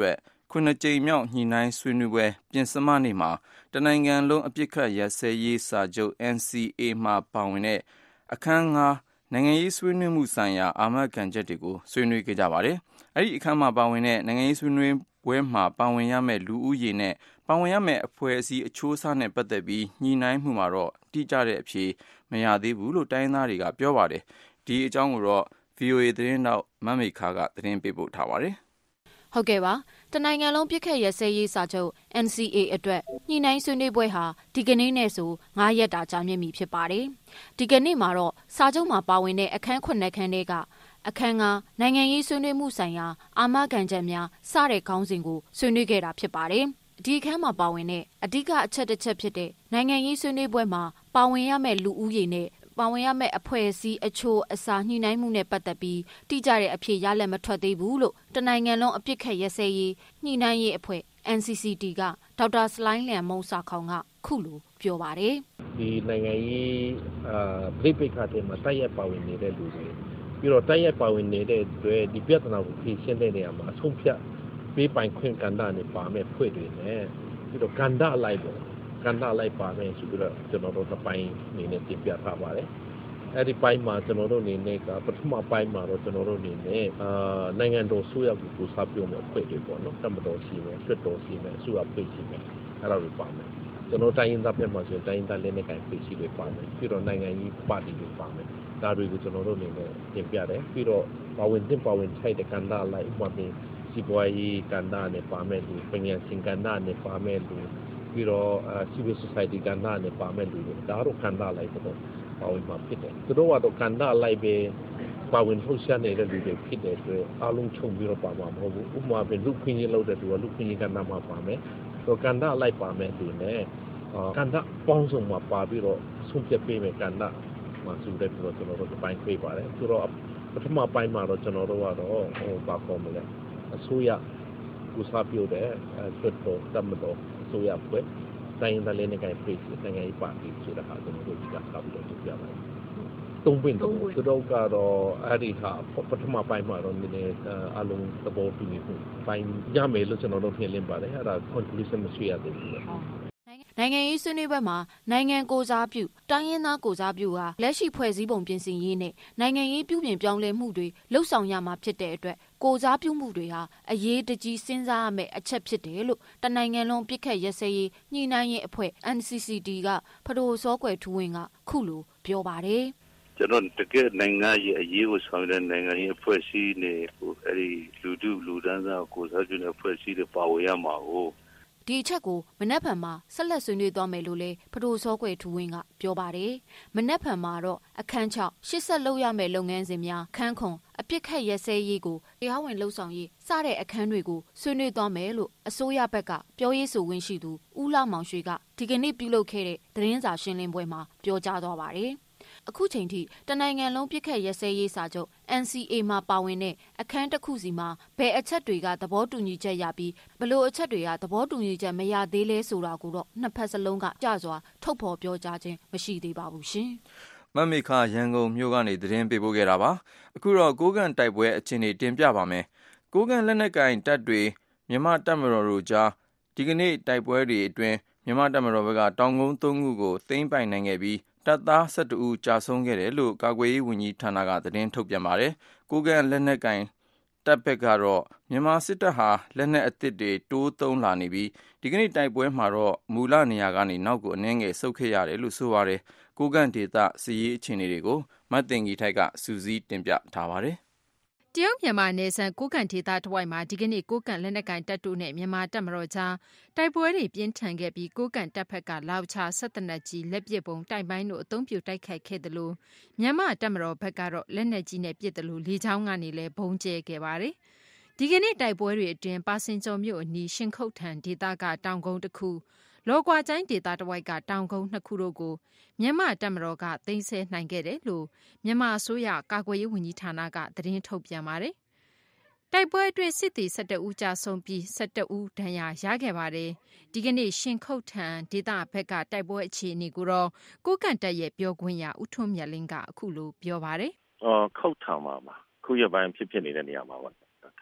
ခုနှစ်ကြိမ်မြောက်ညှိနှိုင်းဆွေးနွေးပွဲပြင်စမနေ့မှာတနိုင်ငံလုံးအပြစ်ခတ်ရပ်စဲရေးစာချုပ် N C A မှာပါဝင်တဲ့အခန်းငါးနိုင်ငံရေးဆွေးနွေးမှုဆိုင်ရာအာမခံချက်တွေကိုဆွေးနွေးခဲ့ကြပါတယ်။အဲဒီအခန်းမှာပါဝင်တဲ့နိုင်ငံရေးဆွေးနွေးပွဲမှာပါဝင်ရမယ့်လူဦးရေနဲ့ပါဝင်ရမယ့်အဖွဲ့အစည်းအချိုးအစားနဲ့ပတ်သက်ပြီးညှိနှိုင်းမှုမှာတော့တိကျတဲ့အဖြေမရသေးဘူးလို့တိုင်းသားတွေကပြောပါတယ်။ဒီအကြောင်းကိုတော့ V O A သတင်းတောက်မမေခါကသတင်းပေးပို့ထားပါတယ်။ဟုတ်ကဲ့ပါတနိုင်ငံလုံးပြစ်ခတ်ရစဲရေးစာချုပ် N C A အတွက်ညှိနှိုင်းဆွေးနွေးပွဲဟာဒီကနေ့နဲ့ဆိုငါးရက်တာကြာမြင့်ပြီဖြစ်ပါတယ်။ဒီကနေ့မှာတော့စာချုပ်မှာပါဝင်တဲ့အခန်းခုနှစ်ခန်းတွေကအခန်းကနိုင်ငံရေးဆွေးနွေးမှုဆိုင်ရာအာမခံချက်များစတဲ့ခေါင်းစဉ်ကိုဆွေးနွေးခဲ့တာဖြစ်ပါတယ်။ဒီအခန်းမှာပါဝင်တဲ့အဓိကအချက်တစ်ချက်ဖြစ်တဲ့နိုင်ငံရေးဆွေးနွေးပွဲမှာပါဝင်ရမယ့်လူဦးရေနဲ့ပါဝင်ရမယ့်အဖွဲ့အစည်းအချို့အစားညှိနှိုင်းမှုနဲ့ပတ်သက်ပြီးတိကျတဲ့အဖြေရလဒ်မထွက်သေးဘူးလို့တနိုင်ငံလုံးအပြစ်ခတ်ရစဲရေးညှိနှိုင်းရေးအဖွဲ့ N C C T ကဒေါက်တာစလိုင်းလျံမုံစာခေါင်ကခုလိုပြောပါတယ်။ဒီနိုင်ငံရေးအာပြည်ပခါတဲ့မှာတိုက်ရိုက်ပါဝင်နေတဲ့လူတွေပြီးတော့တိုက်ရိုက်ပါဝင်နေတဲ့အတွက်ဒီပြဿနာကိုဖြေရှင်းတဲ့နေရာမှာအဆုံးဖြတ်ပေးပိုင်ခွင့်ကဏ္ဍနဲ့ပါမဲ့ဖွဲ့တွေနဲ့ပြီးတော့ကဏ္ဍအလိုက်ပေါ့ကဏ္ဍလိုက်ပါမယ်ဆိုပြီးတော့ကျွန်တော်တို့တစ်ပိုင်းအနေနဲ့တင်ပြထားပါတယ်အဲ့ဒီပိုင်းမှာကျွန်တော်တို့အနေနဲ့ကပထမပိုင်းမှာတော့ကျွန်တော်တို့အနေနဲ့အာနိုင်ငံတော်ဆိုရကိုစပြုံးမဲ့ဖွဲ့တွေပေါ့နော်တမတော်ရှိမယ်ဆွတ်တော်ရှိမယ်ဆိုရဖွဲ့ရှိမယ်အဲ့ဒါတွေပါမယ်ကျွန်တော်တိုင်းရင်းသားပြည်မှာဆိုတိုင်းရင်းသားလက်နက်ကိုင်ဖွဲ့ရှိတွေပါမယ်ပြီးတော့နိုင်ငံရေးပါတီတွေပါမယ်ဒါတွေကိုကျွန်တော်တို့အနေနဲ့တင်ပြတယ်ပြီးတော့ပါဝင်တင်ပါဝင်ထိုက်တဲ့ကဏ္ဍလိုက်ဥပမာစီပွားရေးကဏ္ဍနဲ့ပါမယ်လူပညာရှင်ကဏ္ဍနဲ့ပါမယ်လူပြီးတော့ civil society ကဏ္ဍနဲ့ပါမယ်လူတွေဒါတော့ကဏ္ဍလိုက်တော့ပါဝင်မှာဖြစ်တယ်သူတို့ကတော့ကဏ္ဍလိုက်ပဲပါဝင်ထုတ်ရှားနေတဲ့လူတွေဖြစ်တဲ့အတွက်အားလုံးခြုံပြီးတော့ပါမှာမဟုတ်ဘူးဥပမာเป็นလူခွင့်ရေးလုပ်တဲ့သူကလူခွင့်ရေးကဏ္ဍမှာပါမယ်တော့ကဏ္ဍလိုက်ပါမယ်သူနဲ့ကဏ္ဍပေါင်းစုံမှာပါပြီးတော့ဆုံးဖြတ်ပေးမယ်ကဏ္ဍမှာဆိုတဲ့ပြီးတော့ကျွန်တော်တို့အပိုင်းပေးပါတယ်ဆိုတော့ပထမပိုင်းမှာတော့ကျွန်တော်တို့ကတော့ဟိုပါခေါ်မလဲအစိုးရကိုစားပြုတဲ့ဆွတ်တော်တမတော်ဆိုရပွဲတိုင်းဒေသလေးနဲ့ကိုင်ဖိတ်နိုင်ငံရေးပါတီဆိုတာဟာကျွန်တော်တို့ကစားပြီးတော့ပြပါတယ်။သုံးပင်တော့သူတို့ကတော့အဲ့ဒီဟာပထမပိုင်းမှာတော့နည်းနည်းအလုံးသဘောတူညီမှုပိုင်းရမယ်လို့ကျွန်တော်တို့ပြင်လင်းပါတယ်အဲ့ဒါ conclusion မရှိရသေးဘူး။နိုင်ငံရေးဆွေးနွေးပွဲမှာနိုင်ငံကိုစားပြုတိုင်းရင်းသားကိုစားပြုဟာလက်ရှိဖွဲ့စည်းပုံပြင်ဆင်ရေးနဲ့နိုင်ငံရေးပြုပြင်ပြောင်းလဲမှုတွေလှုပ်ဆောင်ရမှာဖြစ်တဲ့အတွက်ကိုစားပြုမှုတွေဟာအရေးတကြီးစဉ်းစားရမယ့်အချက်ဖြစ်တယ်လို့တနိုင်ငံလုံးပြစ်ခတ်ရက်စဲရေးညှိနှိုင်းရေးအဖွဲ့ N C C T ကဖဒိုစောကွယ်ထူးဝင်းကခုလိုပြောပါတယ်ကျွန်တော်တကယ်နိုင်ငံရေးအရေးကိုဆောင်တဲ့နိုင်ငံရေးအဖွဲ့အစည်းနဲ့ဟိုအဲ့ဒီလူထုလူဒန်းစားကိုစားပြုတဲ့အဖွဲ့အစည်းတွေပါဝင်ရမှာကိုဒီအချက်ကိုမနက်ဖြန်မှာဆက်လက်ဆွေးနွေးသွားမယ်လို့လည်းဖဒိုစောကွယ်ထူးဝင်းကပြောပါတယ်။မနက်ဖြန်မှာတော့အခန်း၆ရှစ်ဆက်လုပ်ရမယ့်လုပ်ငန်းစဉ်များခန်းခွန်အပြစ်ခတ်ရဲစဲရေးကိုတရားဝင်လှုပ်ဆောင်ရေးစတဲ့အခန်းတွေကိုဆွေးနွေးသွားမယ်လို့အစိုးရဘက်ကပြောရေးဆိုခွင့်ရှိသူဦးလှမောင်ရွှေကဒီကနေ့ပြုလုပ်ခဲ့တဲ့သတင်းစာရှင်းလင်းပွဲမှာပြောကြားသွားပါတယ်။အခုချိန်ထိတနိုင်ငံလုံးပြစ်ခတ်ရဲစဲရေးစာချုပ် N C A မှာပါဝင်တဲ့အခန်းတစ်ခုစီမှာဘယ်အချက်တွေကသဘောတူညီချက်ရပြီးဘလို့အချက်တွေကသဘောတူညီချက်မရသေးလဲဆိုတာကိုတော့နှစ်ဖက်စလုံးကကြစွာထုတ်ဖော်ပြောကြားခြင်းမရှိသေးပါဘူးရှင်။မမေခရန်ကုန်မြို့ကနေသတင်းပေးပို့ခဲ့တာပါ။အခုတော့ကိုးကန့်တိုက်ပွဲအခြေအနေတင်ပြပါမယ်။ကိုးကန့်လက်နက်ကင်တပ်တွေမြန်မာတပ်မတော်တို့ကြားဒီကနေ့တိုက်ပွဲတွေအတွင်းမြန်မာတပ်မတော်ဘက်ကတောင်ကုန်းသုံးခုကိုသိမ်းပိုက်နိုင်ခဲ့ပြီးတပ်သား၁၁ဦးကြာဆုံးခဲ့တယ်လို့ကာကွယ်ရေးဝန်ကြီးဌာနကသတင်းထုတ်ပြန်ပါတယ်။ကိုးကန့်လက်နက်ကင်တပ်ဘက်ကတော့မြန်မာစစ်တပ်ဟာလက်နက်အသစ်တွေတိုးသုံးလာနေပြီးဒီကနေ့တိုက်ပွဲမှာတော့မူလနေရာကနေနောက်ကိုအနှဲငယ်ဆုတ်ခဲ့ရတယ်လို့ဆိုပါတယ်။ကိုးကန့်ဒေသစစ်ရေးအခြေအနေတွေကိုမတ်တင်ကြီးထိုက်ကစူးစီးတင်ပြထားပါတယ်။တရုတ်မြန်မာနယ်စပ်ကိုးကန့်ဒေသတဝိုက်မှာဒီကနေ့ကိုးကန့်လက်နက်ကိုင်တပ်တို့နဲ့မြန်မာတပ်မတော်ကြားတိုက်ပွဲတွေပြင်းထန်ခဲ့ပြီးကိုးကန့်တပ်ဖက်ကလောက်ချဆက်တနက်ကြီးလက်ပစ်ပုံတိုက်ပိုင်းတို့အုံပြုတိုက်ခိုက်ခဲ့တယ်လို့မြန်မာတပ်မတော်ဘက်ကတော့လက်နက်ကြီးနဲ့ပစ်တယ်လို့လေကြောင်းကနေလည်းဘုံကျဲခဲ့ပါတယ်။ဒီကနေ့တိုက်ပွဲတွေအတွင်းပါစင်ကျော်မြို့အနီးရှင်ခုတ်ထန်ဒေသကတောင်ကုန်းတစ်ခုလောကွာကျိုင်းဒေသတဝိုက်ကတောင်ကုန်းနှစ်ခုတို့ကိုမြန်မာတပ်မတော်ကသိမ်းဆည်းနိုင်ခဲ့တယ်လို့မြန်မာအစိုးရကာကွယ်ရေးဝန်ကြီးဌာနကသတင်းထုတ်ပြန်ပါတယ်။တိုက်ပွဲအတွင်းစစ်သည်၁၁ဦးကြာဆုံးပြီး၁၁ဦးဒဏ်ရာရခဲ့ပါတယ်။ဒီကနေ့ရှင်ခုတ်ထန်ဒေသဘက်ကတိုက်ပွဲအခြေအနေကိုတော့ကိုးကန့်တပ်ရဲ့ပြောခွင့်ရဦးထွန်းမြတ်လင်းကအခုလိုပြောပါတယ်။အော်ခုတ်ထန်ပါပါခုရပိုင်းဖြစ်ဖြစ်နေတဲ့နေရာမှာပါ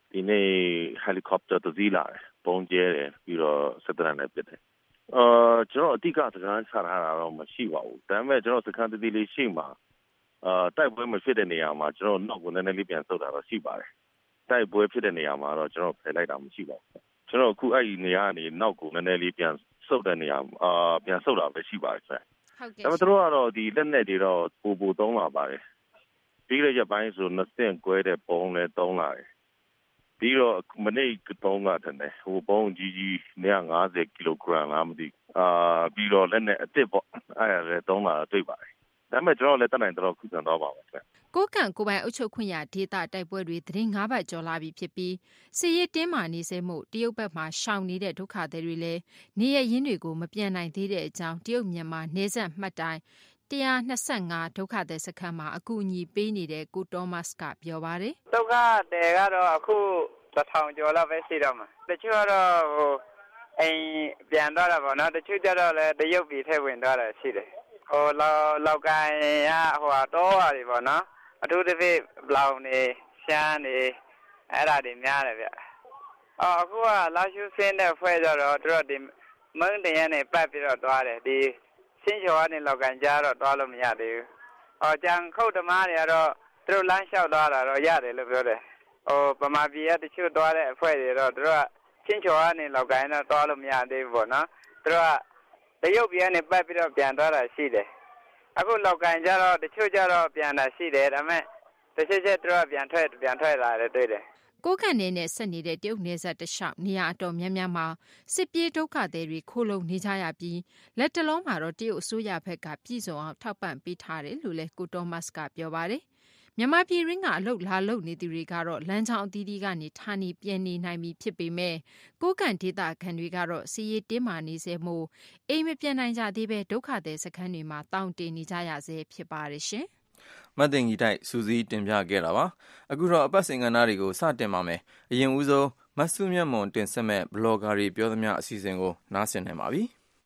ဒီနေ့ helicopter တစ်စီးလာတယ်ပုံကျဲတယ်ပြီးတော့စစ်တပ်နဲ့ပစ်တယ်အာကျွန်တော်အတိအကစကားချထားတာတော့မရှိပါဘူးဒါပေမဲ့ကျွန်တော်စခန်းတတိလေးရှိမှာအာတိုက်ပွဲမဖြစ်တဲ့နေရာမှာကျွန်တော်နောက်ကိုနည်းနည်းလေးပြန်ဆုတ်တာတော့ရှိပါတယ်တိုက်ပွဲဖြစ်တဲ့နေရာမှာတော့ကျွန်တော်ဖယ်လိုက်တာမရှိပါဘူးကျွန်တော်အခုအဲ့ဒီနေရာကနေနောက်ကိုနည်းနည်းလေးပြန်ဆုတ်တဲ့နေရာအာပြန်ဆုတ်တာပဲရှိပါတယ်ဆရာဟုတ်ကဲ့ဒါပေမဲ့တို့ကတော့ဒီလက်နဲ့တွေတော့ပိုပိုသုံးလာပါတယ်ပြီးတော့ရက်ပိုင်းဆိုနှစ်ဆင့်ကွဲတဲ့ပုံနဲ့သုံးလာတယ်ပြီးတော့မနေ့တုန်းကတည်းကဟိုပုံကြီးကြီးone hundred fiftyကီလိုဂရမ်လားမသိအာပြီးတော့လက်နဲ့အစ်စ်ပေါ့အဲ့ဒါလည်းသုံးလာတွေ့ပါတယ်ဒါပေမဲ့ကျွန်တော်လည်းတက်နိုင်တော့ခုခံတော့ပါပါဆရာကိုကန့်ကိုပိုင်အုပ်ချုပ်ခွင့်ရဒေသတိုက်ပွဲတွေသတင်း၅ပတ်ကျော်လာပြီဖြစ်ပြီးစစ်ရေးတင်းမာနေစေမှုတရုတ်ဘက်မှရှောင်နေတဲ့ဒုက္ခသည်တွေလည်းနေရရင်းတွေကိုမပြန်နိုင်သေးတဲ့အကြောင်းတရုတ်မြန်မာနေဆက်မှတ်တိုင်one twenty-fiveဒုက္ခသည်စခန်းမှာအကူအညီပေးနေတဲ့ကိုတောမတ်စ်ကပြောပါတယ်ဒုက္ခသည်ကတော့အခုတစ်ထောင်ကျော်လောက်ပဲရှိတော့မှာတချို့ကတော့ဟိုအိမ်ပြန်တော့တာပေါ့နော်တချို့ကျတော့လည်းတရုတ်ပြည်ထဲဝင်တော့တာရှိတယ်ဟိုလောက်လောက်ကိုင်းရဟိုတော့ရတယ်ပေါ့နော်အထူးသဖြင့်ဘလောင်နေရှမ်းနေအဲ့ဒါတွေများတယ်ဗျအော်အခုကလာရှုစင်းတဲ့ဖွဲ့ကြတော့တို့ဒီမုန်းတင်ရနေပတ်ပြီးတော့သွားတယ်ဒီစင်းချောကနေလောက်ကန်ကြတော့သွားလို့မရသေးဘူးအော်ကြံခုတ်သမားတွေကတော့သူတို့လမ်းလျှောက်သွားတာတော့ရတယ်လို့ပြောတယ်ဟိုပမာပြည်ကတချို့သွားတဲ့အဖွဲ့တွေတော့သူတို့ကစင်းချောကနေလောက်ကန်တော့သွားလို့မရသေးဘူးပေါ့နော်သူတို့ကတရုတ်ပြည်ကနေပတ်ပြီးတော့ပြန်သွားတာရှိတယ်အခုလောက်ကန်ကြတော့တချို့ကြတော့ပြန်တာရှိတယ်ဒါပေမဲ့တချို့ကျတော့ပြန်ထွက်ပြန်ထွက်လာတယ်တွေ့တယ်ကိုကန့်နေနဲ့ဆက်နေတဲ့တရုတ်နယ်စပ်တလျှောက်နေရာအတော်များများမှာစစ်ပြေးဒုက္ခသည်တွေခိုးလုံနေကြရပြီးလက်တလုံးမှာတော့တရုတ်အစိုးရဘက်ကပြည်စုံအောင်ထောက်ပံ့ပေးထားတယ်လို့လည်းကိုတောမတ်စ်ကပြောပါတယ်မြန်မာပြည်ရင်းကအလုတ်လာလုတ်နေသူတွေကတော့လမ်းကြောင်းအသီးသီးကနေဌာနေပြန်နေနိုင်ပြီဖြစ်ပေမဲ့ကိုကန့်ဒေသခံတွေကတော့စီရေးတင်းမာနေစေမှုအိမ်မပြန်နိုင်ကြသေးပဲဒုက္ခသည်စခန်းတွေမှာတောင်းတင်နေကြရဆဲဖြစ်ပါတယ်ရှင်မတ်တင်ကြီးတိုက်စူးစီးတင်ပြခဲ့တာပါအခုတော့အပတ်စဉ်ကဏ္ဍတွေကိုစတင်ပါမယ်အရင်ဦးဆုံးမတ်စုမြတ်မွန်တင်ဆက်မဲ့ဘလော့ဂါတွေပြောသမျှအစီအစဉ်ကိုနားဆင်နိုင်ပါပြီ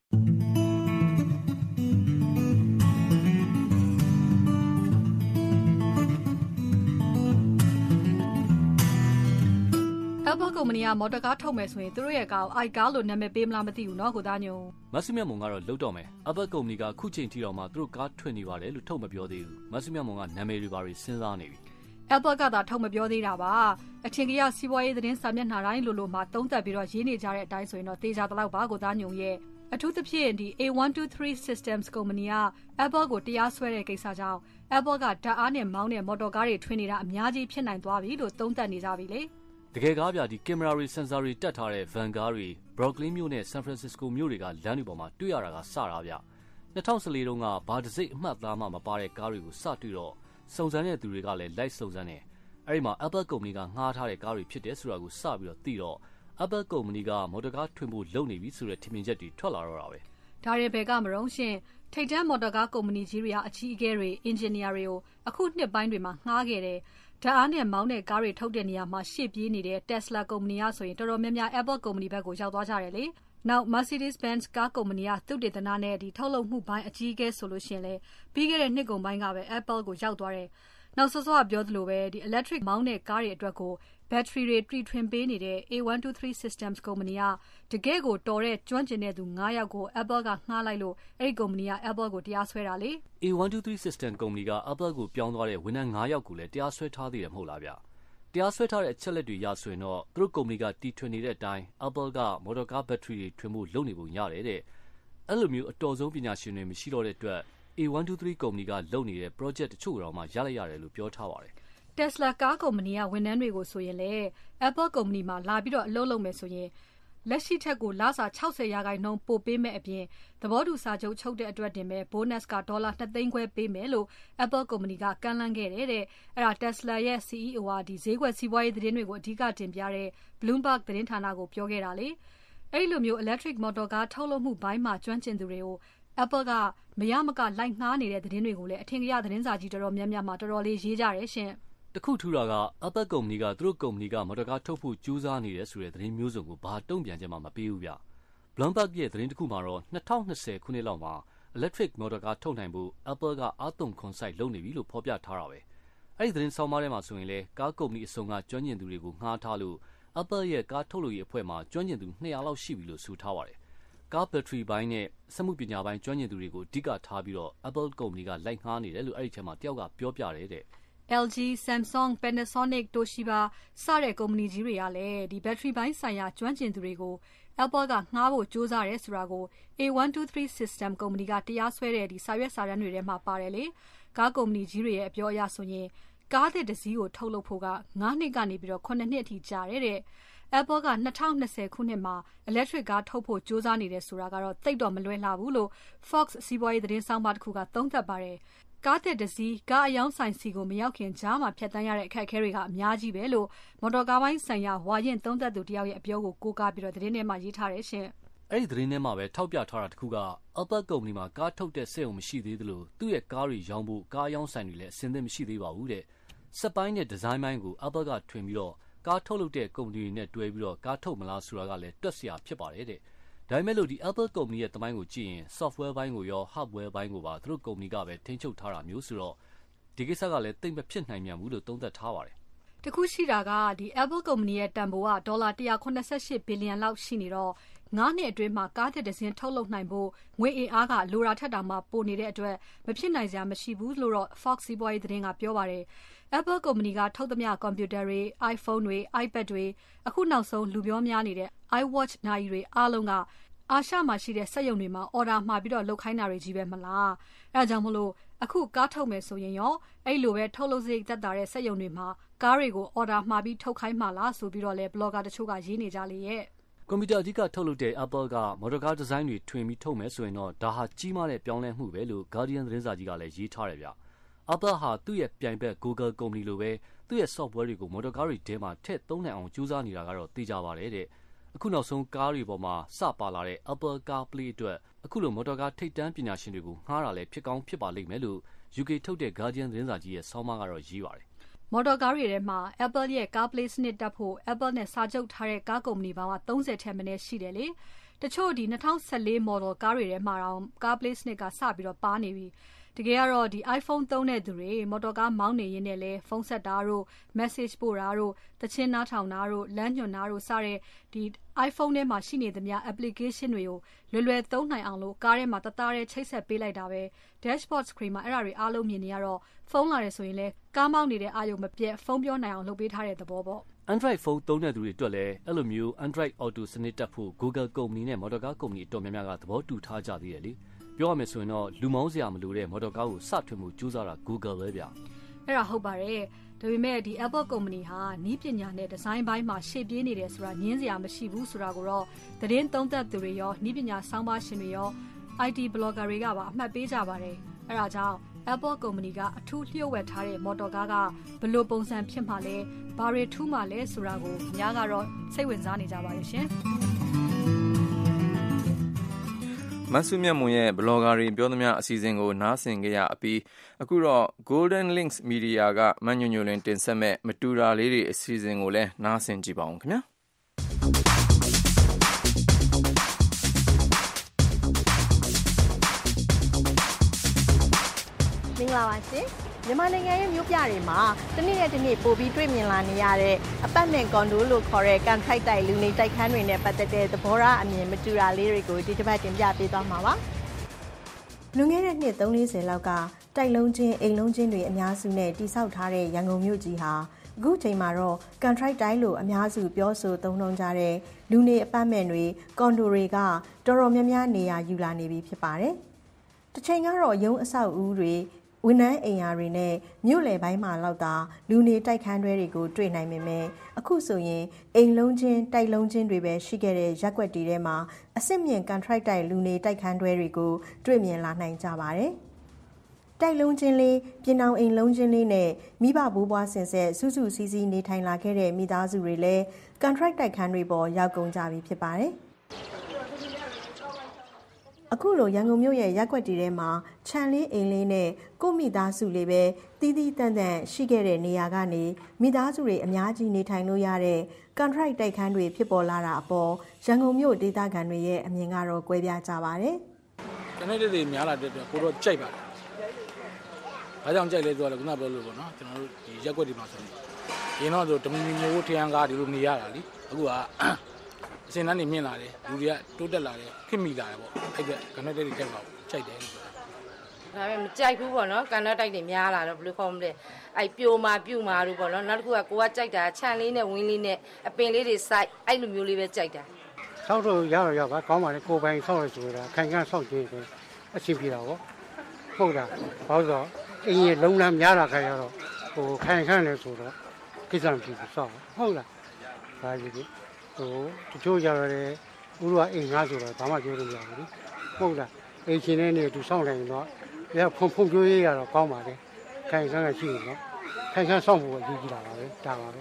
Apple ကုမ္ပဏီကမော်တော်ကားထုတ်မယ်ဆိုရင်သူတို့ရဲ့ကားကို iCar လို့နာမည်ပေးမလားမသိဘူးเนาะကိုသားညိုမဆုမြတ်မွန်ကတော့လုတ်တော့မယ် Apple ကုမ္ပဏီကခုချိန်ထိတော့မှသူတို့ကားထွက်နေပါတယ်လို့ထုတ်မပြောသေးဘူးမဆုမြတ်မွန်ကနာမည်တွေပါပြီးစဉ်းစားနေပြီ Apple ကသာထုတ်မပြောသေးတာပါအထင်ကြီးစီးပွားရေးသတင်းစာမျက်နှာတိုင်းလိုလိုမှာတုံးသက်ပြီးတော့ရေးနေကြတဲ့အတိုင်းဆိုရင်တော့တေချာတလောက်ပါကိုသားညိုရဲ့အထူးသဖြင့်ဒီ A one two three Systems ကုမ္ပဏီက Apple ကိုတရားစွဲတဲ့ကိစ္စကြောင့် Apple ကဓာတ်အားနဲ့မောင်းတဲ့မော်တော်ကားတွေထွင်နေတာအများကြီးဖြစ်နိုင်သွားပြီလို့တုံးသက်နေကြပြီလေတကယ်ကားပြဒီကင်မရာတွေစင်ဆာတွေတက်ထားတဲ့ van ကားတွေ Brooklyn မြို့နဲ့ San Francisco မြို့တွေကလမ်းတွေပေါ်မှာတွေ့ရတာကစတာဗျtwenty fourteenတုန်းကဘာတစ်စိတ်အမှတ်သားမှမပါတဲ့ကားတွေကိုစတွေ့တော့စုံစမ်းတဲ့သူတွေကလည်း live စုံစမ်းတယ်အဲ့ဒီမှာ Apple ကုမ္ပဏီကငှားထားတဲ့ကားတွေဖြစ်တယ်ဆိုတာကိုစပြီးတော့သိတော့ Apple ကုမ္ပဏီကမော်တော်ကားထွင်ဖို့လုပ်နေပြီဆိုတဲ့ထင်မြင်ချက်တွေထွက်လာတော့တာပဲဒါတွေဘယ်ကမရုံရှင်ထိတ်တန့်မော်တော်ကားကုမ္ပဏီကြီးတွေကအကြီးအကဲတွေအင်ဂျင်နီယာတွေကိုအခုနှစ်ပိုင်းတွေမှာငှားခဲ့တယ်ဓာတ်အားနဲ့မောင်းတဲ့ကားတွေထုတ်တဲ့နေရာမှာရှေ့ပြေးနေတဲ့ Tesla ကုမ္ပဏီကဆိုရင်တော်တော်များများ Apple ကုမ္ပဏီဘက်ကိုရောက်သွားကြတယ်လေနောက် Mercedes-Benz ကားကုမ္ပဏီကသုတေသနနဲ့ဒီထုတ်လုပ်မှုပိုင်းအကြီးအကဲဆိုလို့ရှိရင်လေပြီးခဲ့တဲ့နှစ်ကုန်ပိုင်းကပဲ Apple ကိုရောက်သွားတယ်နောက်စောစောကပြောသလိုပဲဒီ electric မောင်းတဲ့ကားတွေအတွက်ကို battery တွေတီထွင်ပေးနေတဲ့ A one two three Systems ကုမ္ပဏီကတကယ့်ကိုတော်တဲ့ကျွမ်းကျင်တဲ့သူnineယောက်ကို Apple ကငှားလိုက်လို့အဲ့ဒီကုမ္ပဏီက Apple ကိုတရားစွဲတာလေ A one two three Systems ကုမ္ပဏီက Apple ကိုပြောင်းသွားတဲ့ဝန်ထမ်းnineယောက်ကိုလည်းတရားစွဲထားသေးတယ်မဟုတ်လားဗျတရားစွဲထားတဲ့အချက်လက်တွေရဆိုရင်တော့သူတို့ကုမ္ပဏီကတီထွင်နေတဲ့အတိုင်း Apple ကမော်တော်ကား battery တွေထွင်ဖို့လုပ်နေပုံရတယ်တဲ့အဲ့လိုမျိုးအတော်ဆုံးပညာရှင်တွေမရှိတော့တဲ့အတွက်A one two three ကုမ္ပဏီကလုပ်နေတဲ့ project တချို့တော့မှရလိုက်ရတယ်လို့ပြောထားပါတယ် Tesla ကားကုမ္ပဏီကဝန်ထမ်းတွေကိုဆိုရင်လေ Apple ကုမ္ပဏီမှာလာပြီးတော့အလုပ်လုပ်မယ်ဆိုရင်လက်ရှိထက်ကိုလစာsixtyရာခိုင်နှုန်းပိုပေးမဲ့အပြင်သဘောတူစာချုပ်ချုပ်တဲ့အတွက်တင်မဲ့ bonus ကဒေါ်လာtwoသိန်းခွဲပေးမယ်လို့ Apple ကုမ္ပဏီကကမ်းလှမ်းခဲ့တယ်တဲ့အဲ့ဒါ Tesla ရဲ့ C E O ကဒီဈေးကွက်စီးပွားရေးသတင်းတွေကိုအဓိကတင်ပြတဲ့ Bloomberg သတင်းဌာနကိုပြောခဲ့တာလေအဲ့လိုမျိုး electric motor ကားထုတ်လုပ်မှုဘိုင်းမှာကျွမ်းကျင်သူတွေကို Apple ကမရမကလိုက်ငှားနေတဲ့သတင်းတွေကိုလည်းအထင်ကြီးသတင်းစာကြီးတော်တော်များများမှာတော်တော်လေးရေးကြတယ်ရှင်တခုထူတာက Apple ကုမ္ပဏီကသူတို့ကုမ္ပဏီကမော်တော်ကားထုတ်ဖို့ကြိုးစားနေတယ်ဆိုတဲ့သတင်းမျိုးစုံကိုဘာတုံ့ပြန်ချက်မှမပေးဘူးဗျ Bloomberg ရဲ့သတင်းတစ်ခုမှာတော့twenty twentyခုနှစ်လောက်မှာ electric motor car ထုတ်နိုင်ဖို့ Apple ကအာသွန်ခွန်ဆိုင်လုပ်နေပြီလို့ဖော်ပြထားတာပဲအဲ့အဲ့ဒီသတင်းဆောင်မထဲမှာဆိုရင်လေကားကုမ္ပဏီအစုံကကျွမ်းကျင်သူတွေကိုငှားထားလို့ Apple ရဲ့ကားထုတ်လုပ်ရေးအဖွဲ့မှာကျွမ်းကျင်သူနှစ်ရာလောက်ရှိပြီလို့ဆိုထားပါတယ်ကားဘက်ထရီပိုင်းနဲ့စက်မှုပညာပိုင်းကျွမ်းကျင်သူတွေကိုအဓိကထားပြီးတော့ Apple ကုမ္ပဏီကလိုက်ငှားနေတယ်လို့အဲ့ဒီထဲမှာတယောက်ကပြောပြတယ်တဲ့ L G, Samsung, Panasonic, Toshiba စတဲ့ကုမ္ပဏီကြီးတွေကလည်းဒီဘက်ထရီပိုင်းဆိုင်ရာကျွမ်းကျင်သူတွေကို Apple ကငှားဖို့ကြိုးစားတယ်ဆိုတာကို A one two three System ကုမ္ပဏီကတရားစွဲတဲ့ဒီစာရွက်စာတမ်းတွေထဲမှာပါတယ်လေကားကုမ္ပဏီကြီးတွေရဲ့အပြောအရဆိုရင်ကားသစ်တစ်စီးကိုထုတ်လုပ်ဖို့ကငါးနှစ်ကနေပြီးတော့ခုနှစ်နှစ်အထိကြာတယ်တဲ့ Apple ကtwenty twentyခုနှစ်မှာ electric ကားထုတ်ဖို့ကြိုးစားနေတယ်ဆိုတာကတော့သိပ်တော့မလွယ်လှဘူးလို့ Fox စီးပွားရေးသတင်းဆောင်မတစ်ခုကသုံးသပ်ပါတယ်ကားသစ်တစ်စီးကားအယောင်ဆိုင်စီကိုမရောက်ခင်ကြားမှာဖြတ်တန်းရတဲ့အခက်အခဲတွေကအများကြီးပဲလို့မော်တော်ကားပိုင်းဆိုင်ရာဝါရင်သုံးသပ်သူတယောက်ရဲ့အပြောကိုကိုးကားပြီးတော့သတင်းထဲမှာရေးထားတယ်ရှင်အဲ့ဒီသတင်းထဲမှာပဲထောက်ပြထားတာတစ်ခုက Apple ကုမ္ပဏီမှာကားထုတ်တဲ့စက်ရုံမရှိသေးသလိုသူ့ရဲ့ကားတွေရောင်းဖို့ကားအယောင်ဆိုင်တွေလည်းအဆင်သင့်မရှိသေးပါဘူးတဲ့စက်ပိုင်းနဲ့ဒီဇိုင်းပိုင်းကို Apple ကထွင်ပြီးတော့ကားထုတ်လုပ်တဲ့ကုမ္ပဏီတွေနဲ့တွဲပြီးတော့ကားထုတ်မလားဆိုတာကလည်းတွက်စရာဖြစ်ပါတယ်တဲ့ဒါပေမဲ့လို့ဒီ Apple ကုမ္ပဏီရဲ့တမိုင်းကိုကြည့်ရင် software ဘိုင်းကိုရော hardware ဘိုင်းကိုပါသူတို့ကုမ္ပဏီကပဲထိန်းချုပ်ထားတာမျိုးဆိုတော့ဒီကိစ္စကလည်းသိမ့်မဖြစ်နိုင်မြန်ဘူးလို့သုံးသပ်ထားပါတယ်တခုရှိတာကဒီ Apple ကုမ္ပဏီရဲ့တန်ဖိုးကဒေါ်လာone hundred eighty-eightဘီလီယံလောက်ရှိနေတော့ငါးနှစ်အတွင်းမှာကားတစ်ဒဇင်ထုတ်လုပ်နိုင်ဖို့ငွေအင်အားကလိုရာထက်တောင်မှပိုနေတဲ့အတွက်မဖြစ်နိုင်စရာမရှိဘူးလို့တော့ Fox စီးပွားရေးသတင်းကပြောပါတယ် Apple ကုမ္ပဏီကထုတ်သမျှကွန်ပျူတာတွေ iPhone တွေ iPad တွေအခုနောက်ဆုံးလူပြောများနေတဲ့ iWatch နိုင်တွေအားလုံးကအာရှမှာရှိတဲ့စက်ရုံတွေမှာအော်ဒါမှာပြီးတော့လုပ်ခိုင်းတာတွေကြီးပဲမလားအဲဒါကြောင့်မလို့အခုကားထုတ်မယ်ဆိုရင်ရောအဲ့လိုပဲထုတ်လုပ်စရိတ်သက်သာတဲ့စက်ရုံတွေမှာကားတွေကိုအော်ဒါမှာပြီးထုတ်ခိုင်းမှာလားဆိုပြီးတော့လဲဘလော့ဂါတချို့ကရေးနေကြလေရဲ့ကွန်ပျူတာအဓိကထုတ်လုပ်တဲ့ Apple ကမော်တော်ကားဒီဇိုင်းတွေထွင်ပြီးထုတ်မယ်ဆိုရင်တော့ဒါဟာကြီးမားတဲ့ပြောင်းလဲမှုပဲလို့ Guardian သတင်းစာကြီးကလည်းရေးထားတယ်ဗျ Apple ဟာသူ့ရဲ့ပြိုင်ဘက် Google ကုမ္ပဏီလိုပဲသူ့ရဲ့ software တွေကိုမော်တော်ကားတွေထဲမှာထည့်သုံးနိုင်အောင်ကြိုးစားနေတာကတော့သိကြပါတယ်တဲ့အခုနောက်ဆုံးကားတွေပေါ်မှာစပါလာတဲ့ Apple CarPlay အတွက်အခုလိုမော်တော်ကားထိပ်တန်းပညာရှင်တွေကိုငှားတာလည်းဖြစ်ကောင်းဖြစ်ပါလိမ့်မယ်လို့ U K ထုတ်တဲ့ Guardian သတင်းစာကြီးရဲ့ဆောင်းပါးကတော့ရေးပါတယ်မော်တော်ကားတွေထဲမှာ Apple ရဲ့ CarPlay စနစ်တက်ဖို့ Apple နဲ့စာချုပ်ထားတဲ့ကားကုမ္ပဏီပေါင်းကthirtyထက်မနည်းရှိတယ်လေတချို့ဒီtwenty fourteen မော်ဒယ်ကားတွေထဲမှာတော့ CarPlay စနစ်ကစပြီးတော့ပါနေပြီတကယ်ကတော့ဒီ iPhone သုံးတဲ့သူတွေမော်တော်ကားမောင်းနေရင်းနဲ့လဲဖုန်းဆက်တာတို့ message ပို့တာတို့တချင်းနားထောင်တာတို့လမ်းညွှန်တာတို့စတဲ့ဒီ iPhone ထဲမှာရှိနေသမျှ application တွေကိုလွယ်လွယ်သုံးနိုင်အောင်လို့ကားထဲမှာတသားတဲ့ချိတ်ဆက်ပေးလိုက်တာပဲ dashboard screen မှာအဲ့ဒါတွေအားလုံးမြင်နေရတော့ဖုန်းလာတယ်ဆိုရင်လဲကားမောင်းနေတဲ့အာရုံမပြတ်ဖုန်းပြောနိုင်အောင်လုပ်ပေးထားတဲ့သဘောပေါ့ Android ဖုန်းသုံးတဲ့သူတွေအတွက်လည်းအဲ့လိုမျိုး Android Auto စနစ်တက်ဖို့ Google ကုမ္ပဏီနဲ့မော်တော်ကားကုမ္ပဏီအတော်များများကသဘောတူထားကြသေးတယ်လေပြောရမယ်ဆိုရင်တော့လူမောင်းစရာမလိုတဲ့မော်တော်ကားကိုစထွင်မှုကြိုးစားတာ Google ပဲဗျအဲ့ဒါဟုတ်ပါတယ်ဒါပေမဲ့ဒီ Apple ကုမ္ပဏီဟာနီးပညာနဲ့ဒီဇိုင်းပိုင်းမှာရှေ့ပြေးနေတယ်ဆိုတာညင်းစရာမရှိဘူးဆိုတာကိုတော့သတင်းသုံးသပ်သူတွေရောနီးပညာဆောင်းပါးရှင်တွေရော I T blogger တွေကပါအမှတ်ပေးကြပါတယ်အဲ့ဒါကြောင့် Apple ကုမ္ပဏီကအထူးလျှို့ဝှက်ထားတဲ့မော်တော်ကားကဘယ်လိုပုံစံဖြစ်မှလဲဘာတွေထူးမှလဲဆိုတာကိုများကတော့စိတ်ဝင်စားနေကြပါတယ်ရှင်မဆုမြတ်မွန်ရဲ့ဘလော့ဂါတွေပြောသမျှအစီအစဉ်ကိုနားဆင်ကြရအပြီးအခုတော့ Golden Links Media ကမညွညွလင်းတင်ဆက်မဲ့မတူတာလေးတွေအစီအစဉ်ကိုလည်းနားဆင်ကြည့်ပါအောင်ခင်ဗျာမင်္ဂလာပါရှင်မြန်မာနိုင်ငံရဲ့မြို့ပြတွေမှာတနေ့နဲ့တနေ့ပိုပြီးတွေ့မြင်လာနေရတဲ့အပတ်မဲ့ကွန်ဒိုလို့ခေါ်တဲ့ကန်ထိုက်တိုက်လူနေတိုက်ခန်းတွေနဲ့ပတ်သက်တဲ့သဘောထားအမြင်မတူတာလေးတွေကိုဒီတစ်ပတ်တင်ပြပေးသွားမှာပါလွန်ခဲ့တဲ့နှစ်သုံးလေးဆယ်လောက်ကတိုက်လုံးချင်းအိမ်လုံးချင်းတွေအများစုနဲ့တိစောက်ထားတဲ့ရန်ကုန်မြို့ကြီးဟာအခုချိန်မှာတော့ကန်ထိုက်တိုက်လို့အများစုပြောဆိုသုံးနှုန်းကြတဲ့လူနေအပတ်မဲ့တွေကွန်ဒိုတွေကတော်တော်များများနေရာယူလာနေပြီဖြစ်ပါတယ်တစ်ချိန်ကတော့ရုံးအဆောက်အဦတွေဝန်ထမ်းအိမ်ယာတွေနဲ့မြို့လယ်ပိုင်းမှာလောက်သာလူနေတိုက်ခန်းတွေကိုတွေ့နိုင်ပေမဲ့အခုဆိုရင်အိမ်လုံးချင်းတိုက်လုံးချင်းတွေပဲရှိခဲ့တဲ့ရပ်ကွက်တွေထဲမှာအစစ်မြင့်ကန်ထရိုက်တိုက်လူနေတိုက်ခန်းတွေကိုတွေ့မြင်လာနိုင်ကြပါတယ်။တိုက်လုံးချင်းလေးပြင်အောင်အိမ်လုံးချင်းလေးနဲ့မိဘဘိုးဘွားဆင်ဆက်စုစုစည်းစည်းနေထိုင်လာခဲ့တဲ့မိသားစုတွေလည်းကန်ထရိုက်တိုက်ခန်းတွေပေါ်ရောက်ကုန်ကြပြီဖြစ်ပါတယ်။အခုလိုရန်ကုန်မြို့ရဲ့ရပ်ကွက်တီထဲမှာခြံလေးအိမ်လေးနဲ့ကိုမိသားစုလေးပဲတီးတီးတန့်တန့်ရှိခဲ့တဲ့နေရာကနေမိသားစုတွေအများကြီးနေထိုင်လို့ရတဲ့ကန်ထရိုက်တိုက်ခန်းတွေဖြစ်ပေါ်လာတာအပေါ်ရန်ကုန်မြို့ဒေသခံတွေရဲ့အမြင်ကတော့ကွဲပြားကြပါတယ်။ကျွန်တော်တို့တွေများလာတဲ့အတွက်ကိုတော့ကြိုက်ပါတယ်။ဘာကြောင့်ကြိုက်လဲဆိုတော့ခုနပြောလို့ပေါ့နော်ကျွန်တော်တို့ဒီရက်ွက်ဒီမှာဆိုရင်ရင်းတော့ဆိုတမီမျိုးထရန်ကားဒီလိုနေရတာလीအခုကအစင်တန်းနေမြင့်လာတယ်လူတွေကတိုးတက်လာတယ်ခင်မိလာတယ်ပေါ့အဲ့ဒါကနက်တက်တွေတက်ပါကြိုက်တယ်ဒါပေမဲ့မကြိုက်ဘူးပေါ့နော်ကန်တော့တိုက်တွေများလာတော့ဘယ်လိုခေါ်မလဲအဲ့ပြိုမာပြုတ်မာလို့ပေါ့နော်နောက်တစ်ခုကကိုကကြိုက်တာခြံလေးနဲ့ဝင်းလေးနဲ့အပင်လေးတွေစိုက်အဲ့လိုမျိုးလေးပဲကြိုက်တာဆောက်တော့ရတော့ရပါကောင်းပါလေကိုပိုင်ဆောက်ရဆိုတာခိုင်ခန့်ဆောက်ခြင်းပဲအဆင်ပြေတာပေါ့ဟုတ်လားဘာလို့ဆိုအင်းရဲ့လုံးလမ်းများလာခိုင်ရတော့ဟိုခိုင်ခန့်လဲဆိုတော့ကိစ္စမရှိဘူးဆောက်ဟုတ်လားဒါကြီးဒီဟိုတချို့ကြတော့လေဥရောအိမ်ငါဆိုတော့ဘာမှပြောလို့မရဘူးဟုတ်လားအိမ်ရှင်နဲ့နေသူဆောက်နိုင်တော့ရဖုံဖုံပြောရရတော့ကောင်းပါလေခိုင်ခန့်ကရှိတယ်နော်ခိုင်ခန့်ဆောက်ဖို့အရေးကြီးတာပါပဲဒါပါပဲ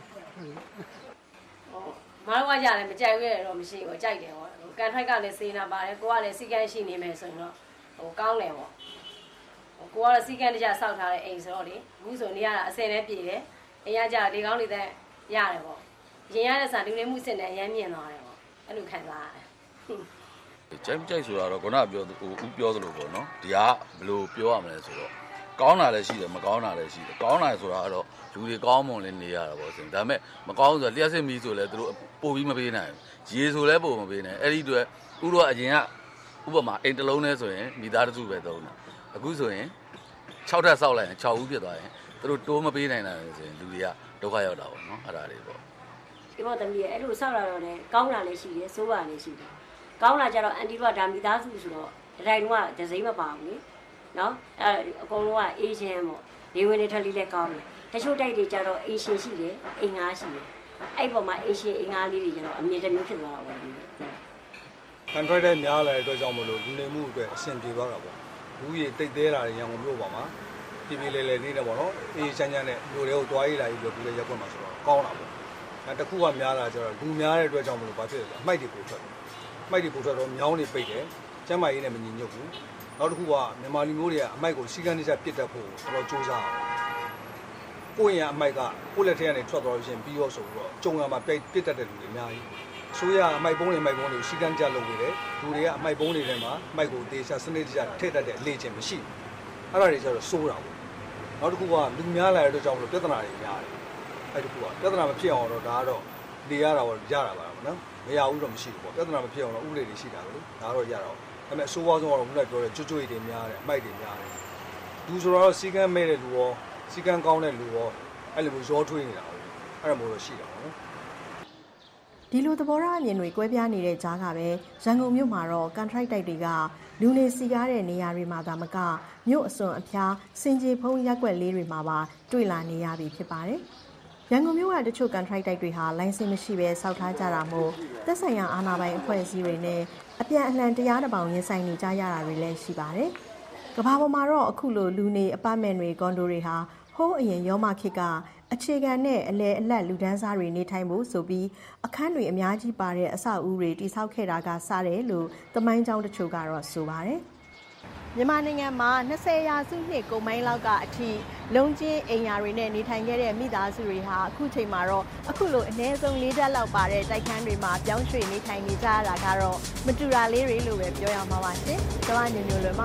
မတော်ကကြလည်းမကြိုက်ရတော့မရှိဘူးကြိုက်တယ်ဟောကန်ထိုက်ကလည်းစေးနာပါတယ်ကိုကလည်းစီကန်းရှိနေမယ်ဆိုရင်တော့ဟိုကောင်းတယ်ပေါ့ကိုကတော့စီကန်းတကြဆောက်ထားတဲ့အိမ်ဆိုတော့လေအခုဆိုနေရတာအစင်နဲ့ပြည်တယ်အိမ်ရကြလေကောင်းနေတဲ့ရတယ်ပေါ့ရင်ရတဲ့စာလူနေမှုစစ်နဲ့အရင်မြင်သွားတယ်ပေါ့အဲ့လိုခံစားရတယ်ကြိုက်ကြိုက်ဆိုတာတော့ခုနကပြောဟိုဦးပြောသလိုပေါ့နော်ဒီကဘယ်လိုပြောရမလဲဆိုတော့ကောင်းတာလည်းရှိတယ်မကောင်းတာလည်းရှိတယ်ကောင်းတာဆိုတာကတော့လူတွေကောင်းမွန်လေးနေရတာပေါ့ဆိုရင်ဒါပေမဲ့မကောင်းဆိုတော့လျှက်စစ်မီးဆိုလဲသူတို့ပို့ပြီးမပေးနိုင်ဘူးရေဆိုလဲပို့မပေးနိုင်အဲ့ဒီအတွက်ဥရောအရင်ကဥပမာအိမ်တစ်လုံးနဲ့ဆိုရင်မိသားစုပဲသုံးတာအခုဆိုရင်၆ထပ်ဆောက်လိုက်ရင်၆ဦးဖြစ်သွားရင်သူတို့တိုးမပေးနိုင်တာဆိုရင်လူတွေကဒုက္ခရောက်တာပေါ့နော်အဲ့ဒါတွေပေါ့ဒီပေါ်တမီးအဲ့လိုဆောက်လာတော့လေကောင်းတာလည်းရှိတယ်ဆိုးတာလည်းရှိတယ်ကောင်းလာကြတော့အန်တီတို့ကဒါမိသားစုဆိုတော့ဒီတိုင်းတော့ဒဇိမ့်မပါဘူးလေနော်အဲအကုန်လုံးကအေးရှင်ပေါ့နေဝင်နေထက်လေးလည်းကောင်းတယ်တချို့တိုက်တွေကြတော့အေးရှင်ရှိတယ်အင်္ဂါရှိတယ်အဲ့ပေါ်မှာအေးရှင်အင်္ဂါလေးတွေကျတော့အမြင်တစ်မျိုးဖြစ်သွားတာပေါ့ကန်ထရိုက်တဲ့များလာတဲ့အတွက်ကြောင့်မလို့လူနေမှုအတွက်အဆင်ပြေသွားတာပေါ့လူကြီးတိတ်သေးတာတွေရန်ကုန်မြို့ပေါ်မှာပြည်ပြည်လဲလဲနေတယ်ပေါ့နော်အေးချမ်းချမ်းနဲ့လူတွေကိုတွားရေးလာပြီးတော့ဒီလေရက်ွက်မှာဆိုတော့ကောင်းတာပေါ့အဲတခုကများလာကြတော့လူများတဲ့အတွက်ကြောင့်မလို့ဘာဖြစ်လဲအမိုက်တွေပို့ထွက်အမိုက်တွေပို့ထွက်တော့မြောင်းတွေပိတ်တယ်ကျမ်းမာရေးနဲ့မညီညွတ်ဘူးနောက်တစ်ခုကမြန်မာလူမျိုးတွေကအမိုက်ကိုစီကန်းတကျပစ်တတ်ဖို့တော်တော်ကြိုးစားကိုယ့်ရဲ့အမိုက်ကကိုယ့်လက်ထဲကနေထွက်သွားလို့ရှိရင်ပြီးတော့ဆိုတော့ကြုံရမှာပြစ်ပစ်တတ်တဲ့လူတွေအများကြီးအစိုးရအမိုက်ပုံးတွေမိုက်ပုံးတွေစီကန်းကြလုပ်နေတယ်လူတွေကအမိုက်ပုံးတွေထဲမှာမိုက်ကိုတေချာစနစ်တကျထည့်တတ်တဲ့လေ့ကျင့်မရှိဘူးအဲ့ဒါတွေကျတော့စိုးတာပေါ့နောက်တစ်ခုကလူများလာတဲ့အတွက်ကြောင့်မလို့ပြဿနာတွေများတယ်အဲ့ဒီခုကပြဿနာမဖြစ်အောင်တော့ဒါကတော့နေရတာပေါ့ရတာပါနော်မရဘူးတော့မရှိဘူးပေါ့ပြဿနာမဖြစ်အောင်တော့ဥပဒေတွေရှိတာပဲလို့ဒါတော့ရတော့ဒါပေမဲ့အစိုးရဆုံးကတော့ခုနကပြောတဲ့ကျွတ်ကျွတ်တွေများတယ်အမိုက်တွေများတယ်လူဆိုတော့စီကန်းမဲ့တဲ့လူရောစီကန်းကောင်းတဲ့လူရောအဲ့လိုမျိုးရောထွေးနေတာပေါ့အဲ့ဒါမျိုးတော့ရှိတာပေါ့နော်ဒီလိုသဘောထားအမြင်တွေကွဲပြားနေတဲ့ကြားကပဲရန်ကုန်မြို့မှာတော့ကန်ထရိုက်တိုက်တွေကလူနေစီကားတဲ့နေရာတွေမှာသာမကမြို့အစွန်အဖျားစင်ကြေဖုံးရက်ွက်လေးတွေမှာပါတွေ့လာနေရပြီဖြစ်ပါတယ်။ရန်ကုန်မြို့ကတချို့ကန်ထရိုက်တိုက်တွေဟာလိုင်စင်မရှိဘဲစောက်ထားကြတာမို့သက်ဆိုင်ရာအာဏာပိုင်အဖွဲ့အစည်းတွေနဲ့အပြန်အလှန်တရားတစ်ပေါင်ရင်ဆိုင်နေကြရတာတွေလည်းရှိပါတယ်။ကမ္ဘာပေါ်မှာတော့အခုလိုလူနေအပါမန်တွေကွန်ဒိုတွေဟာဟိုးအရင်ရောမခေတ်ကအခြေခံနဲ့အလဲအလတ်လူဒန်းစားတွေနေထိုင်ဖို့ဆိုပြီးအခန်းတွေအများကြီးပါတဲ့အဆောက်အဦတွေတိစောက်ခဲ့တာကစတယ်လို့သမိုင်းကြောင်းတချို့ကတော့ဆိုပါတယ်။မြန်မာနိုင်ငံမှာနှစ်ဆယ်ရာစုနှစ်ကုန်ပိုင်းလောက်ကအထိလုံကျင်းအိမ်ယာတွေနဲ့နေထိုင်ခဲ့တဲ့မိသားစုတွေဟာအခုချိန်မှာတော့အခုလိုအနည်းဆုံးလေးတက်လောက်ပါတဲ့တိုက်ခန်းတွေမှာပြောင်းရွှေ့နေထိုင်နေကြရတာကတော့မတူတာလေးတွေလို့ပဲပြောရမှာပါရှင်။ကျွန်မညိုညိုလွယ်ပါ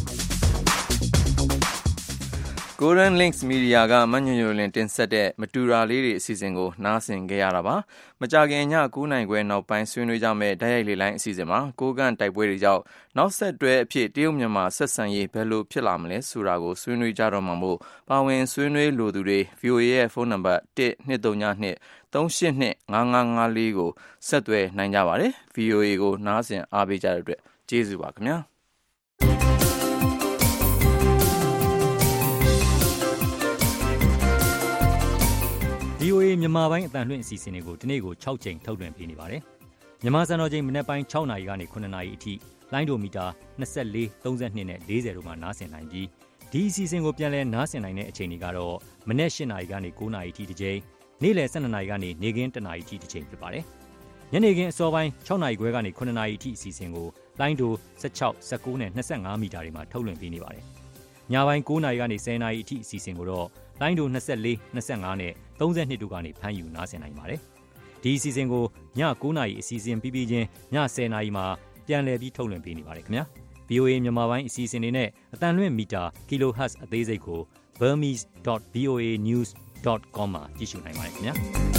Golden Links Media ကမညွညွလင်တင်ဆက်တဲ့မတူရာလေးတွေအစီအစဉ်ကိုနားဆင်ခဲ့ရတာပါမကြခင်ည၉နာရီခွဲနောက်ပိုင်းဆွေးနွေးကြမယ့်ဓာတ်ရိုက်လေလိုင်းအစီအစဉ်မှာကိုကန့်တိုက်ပွဲတွေကြောင့်နောက်ဆက်တွဲအဖြစ်တရုတ်မြန်မာဆက်ဆံရေးဘယ်လိုဖြစ်လာမလဲဆိုတာကိုဆွေးနွေးကြတော့မှာမို့ပါဝင်ဆွေးနွေးလိုသူတွေ ဗီအိုအေ ရဲ့ဖုန်းနံပါတ်one two three two three two eight two five five five fourကိုဆက်သွယ်နိုင်ကြပါတယ် ဗီအိုအေ ကိုနားဆင်အားပေးကြတဲ့အတွက်ကျေးဇူးပါခင်ဗျာဗီအိုအေ မြန်မာပိုင်းအသံလွှင့်အစီအစဉ်တွေကိုဒီနေ့ကို၆ကြိမ်ထုတ်လွှင့်ပေးနေပါတယ်။မြန်မာစံတော်ချိန်မနက်ပိုင်း၆နာရီကနေ၇နာရီအထိလိုင်းဒိုမီတာ၂၄ ၃၂နဲ့၄၀တို့မှာနားဆင်နိုင်ပြီးဒီအစီအစဉ်ကိုပြန်လည်နားဆင်နိုင်တဲ့အချိန်တွေကတော့မနက်၈နာရီကနေ၉နာရီအထိတစ်ကြိမ်နေ့လယ်၁၂နာရီကနေနေ့ခင်း၁နာရီအထိတစ်ကြိမ်ဖြစ်ပါတယ်။ညနေခင်းအစောပိုင်း၆နာရီခွဲကနေ၇နာရီအထိအစီအစဉ်ကိုလိုင်းဒို၁၆ ၁၉နဲ့၂၅မီတာတွေမှာထုတ်လွှင့်ပေးနေပါတယ်။ညပိုင်း၉နာရီကနေ၁၀နာရီအထိအစီအစဉ်ကိုတော့လိုင်းဒို၂၄ ၂၅နဲ့၃၂တို့ကနေဖမ်းယူနားဆင်နိုင်ပါတယ်။ဒီအစီအစဉ်ကိုည၉နာရီအစီအစဉ်ပြီးပြီးချင်းည၁၀နာရီမှာပြန်လည်ပြီးထုတ်လွှင့်ပေးနေပါတယ်ခင်ဗျာ။ဗီအိုအေ မြန်မာပိုင်းအစီအစဉ်တွေနဲ့အတန်လွင့်မီတာ Kilohertz အသေးစိတ်ကို burmese dot voa news dot com မှာကြည့်ရှုနိုင်ပါတယ်ခင်ဗျာ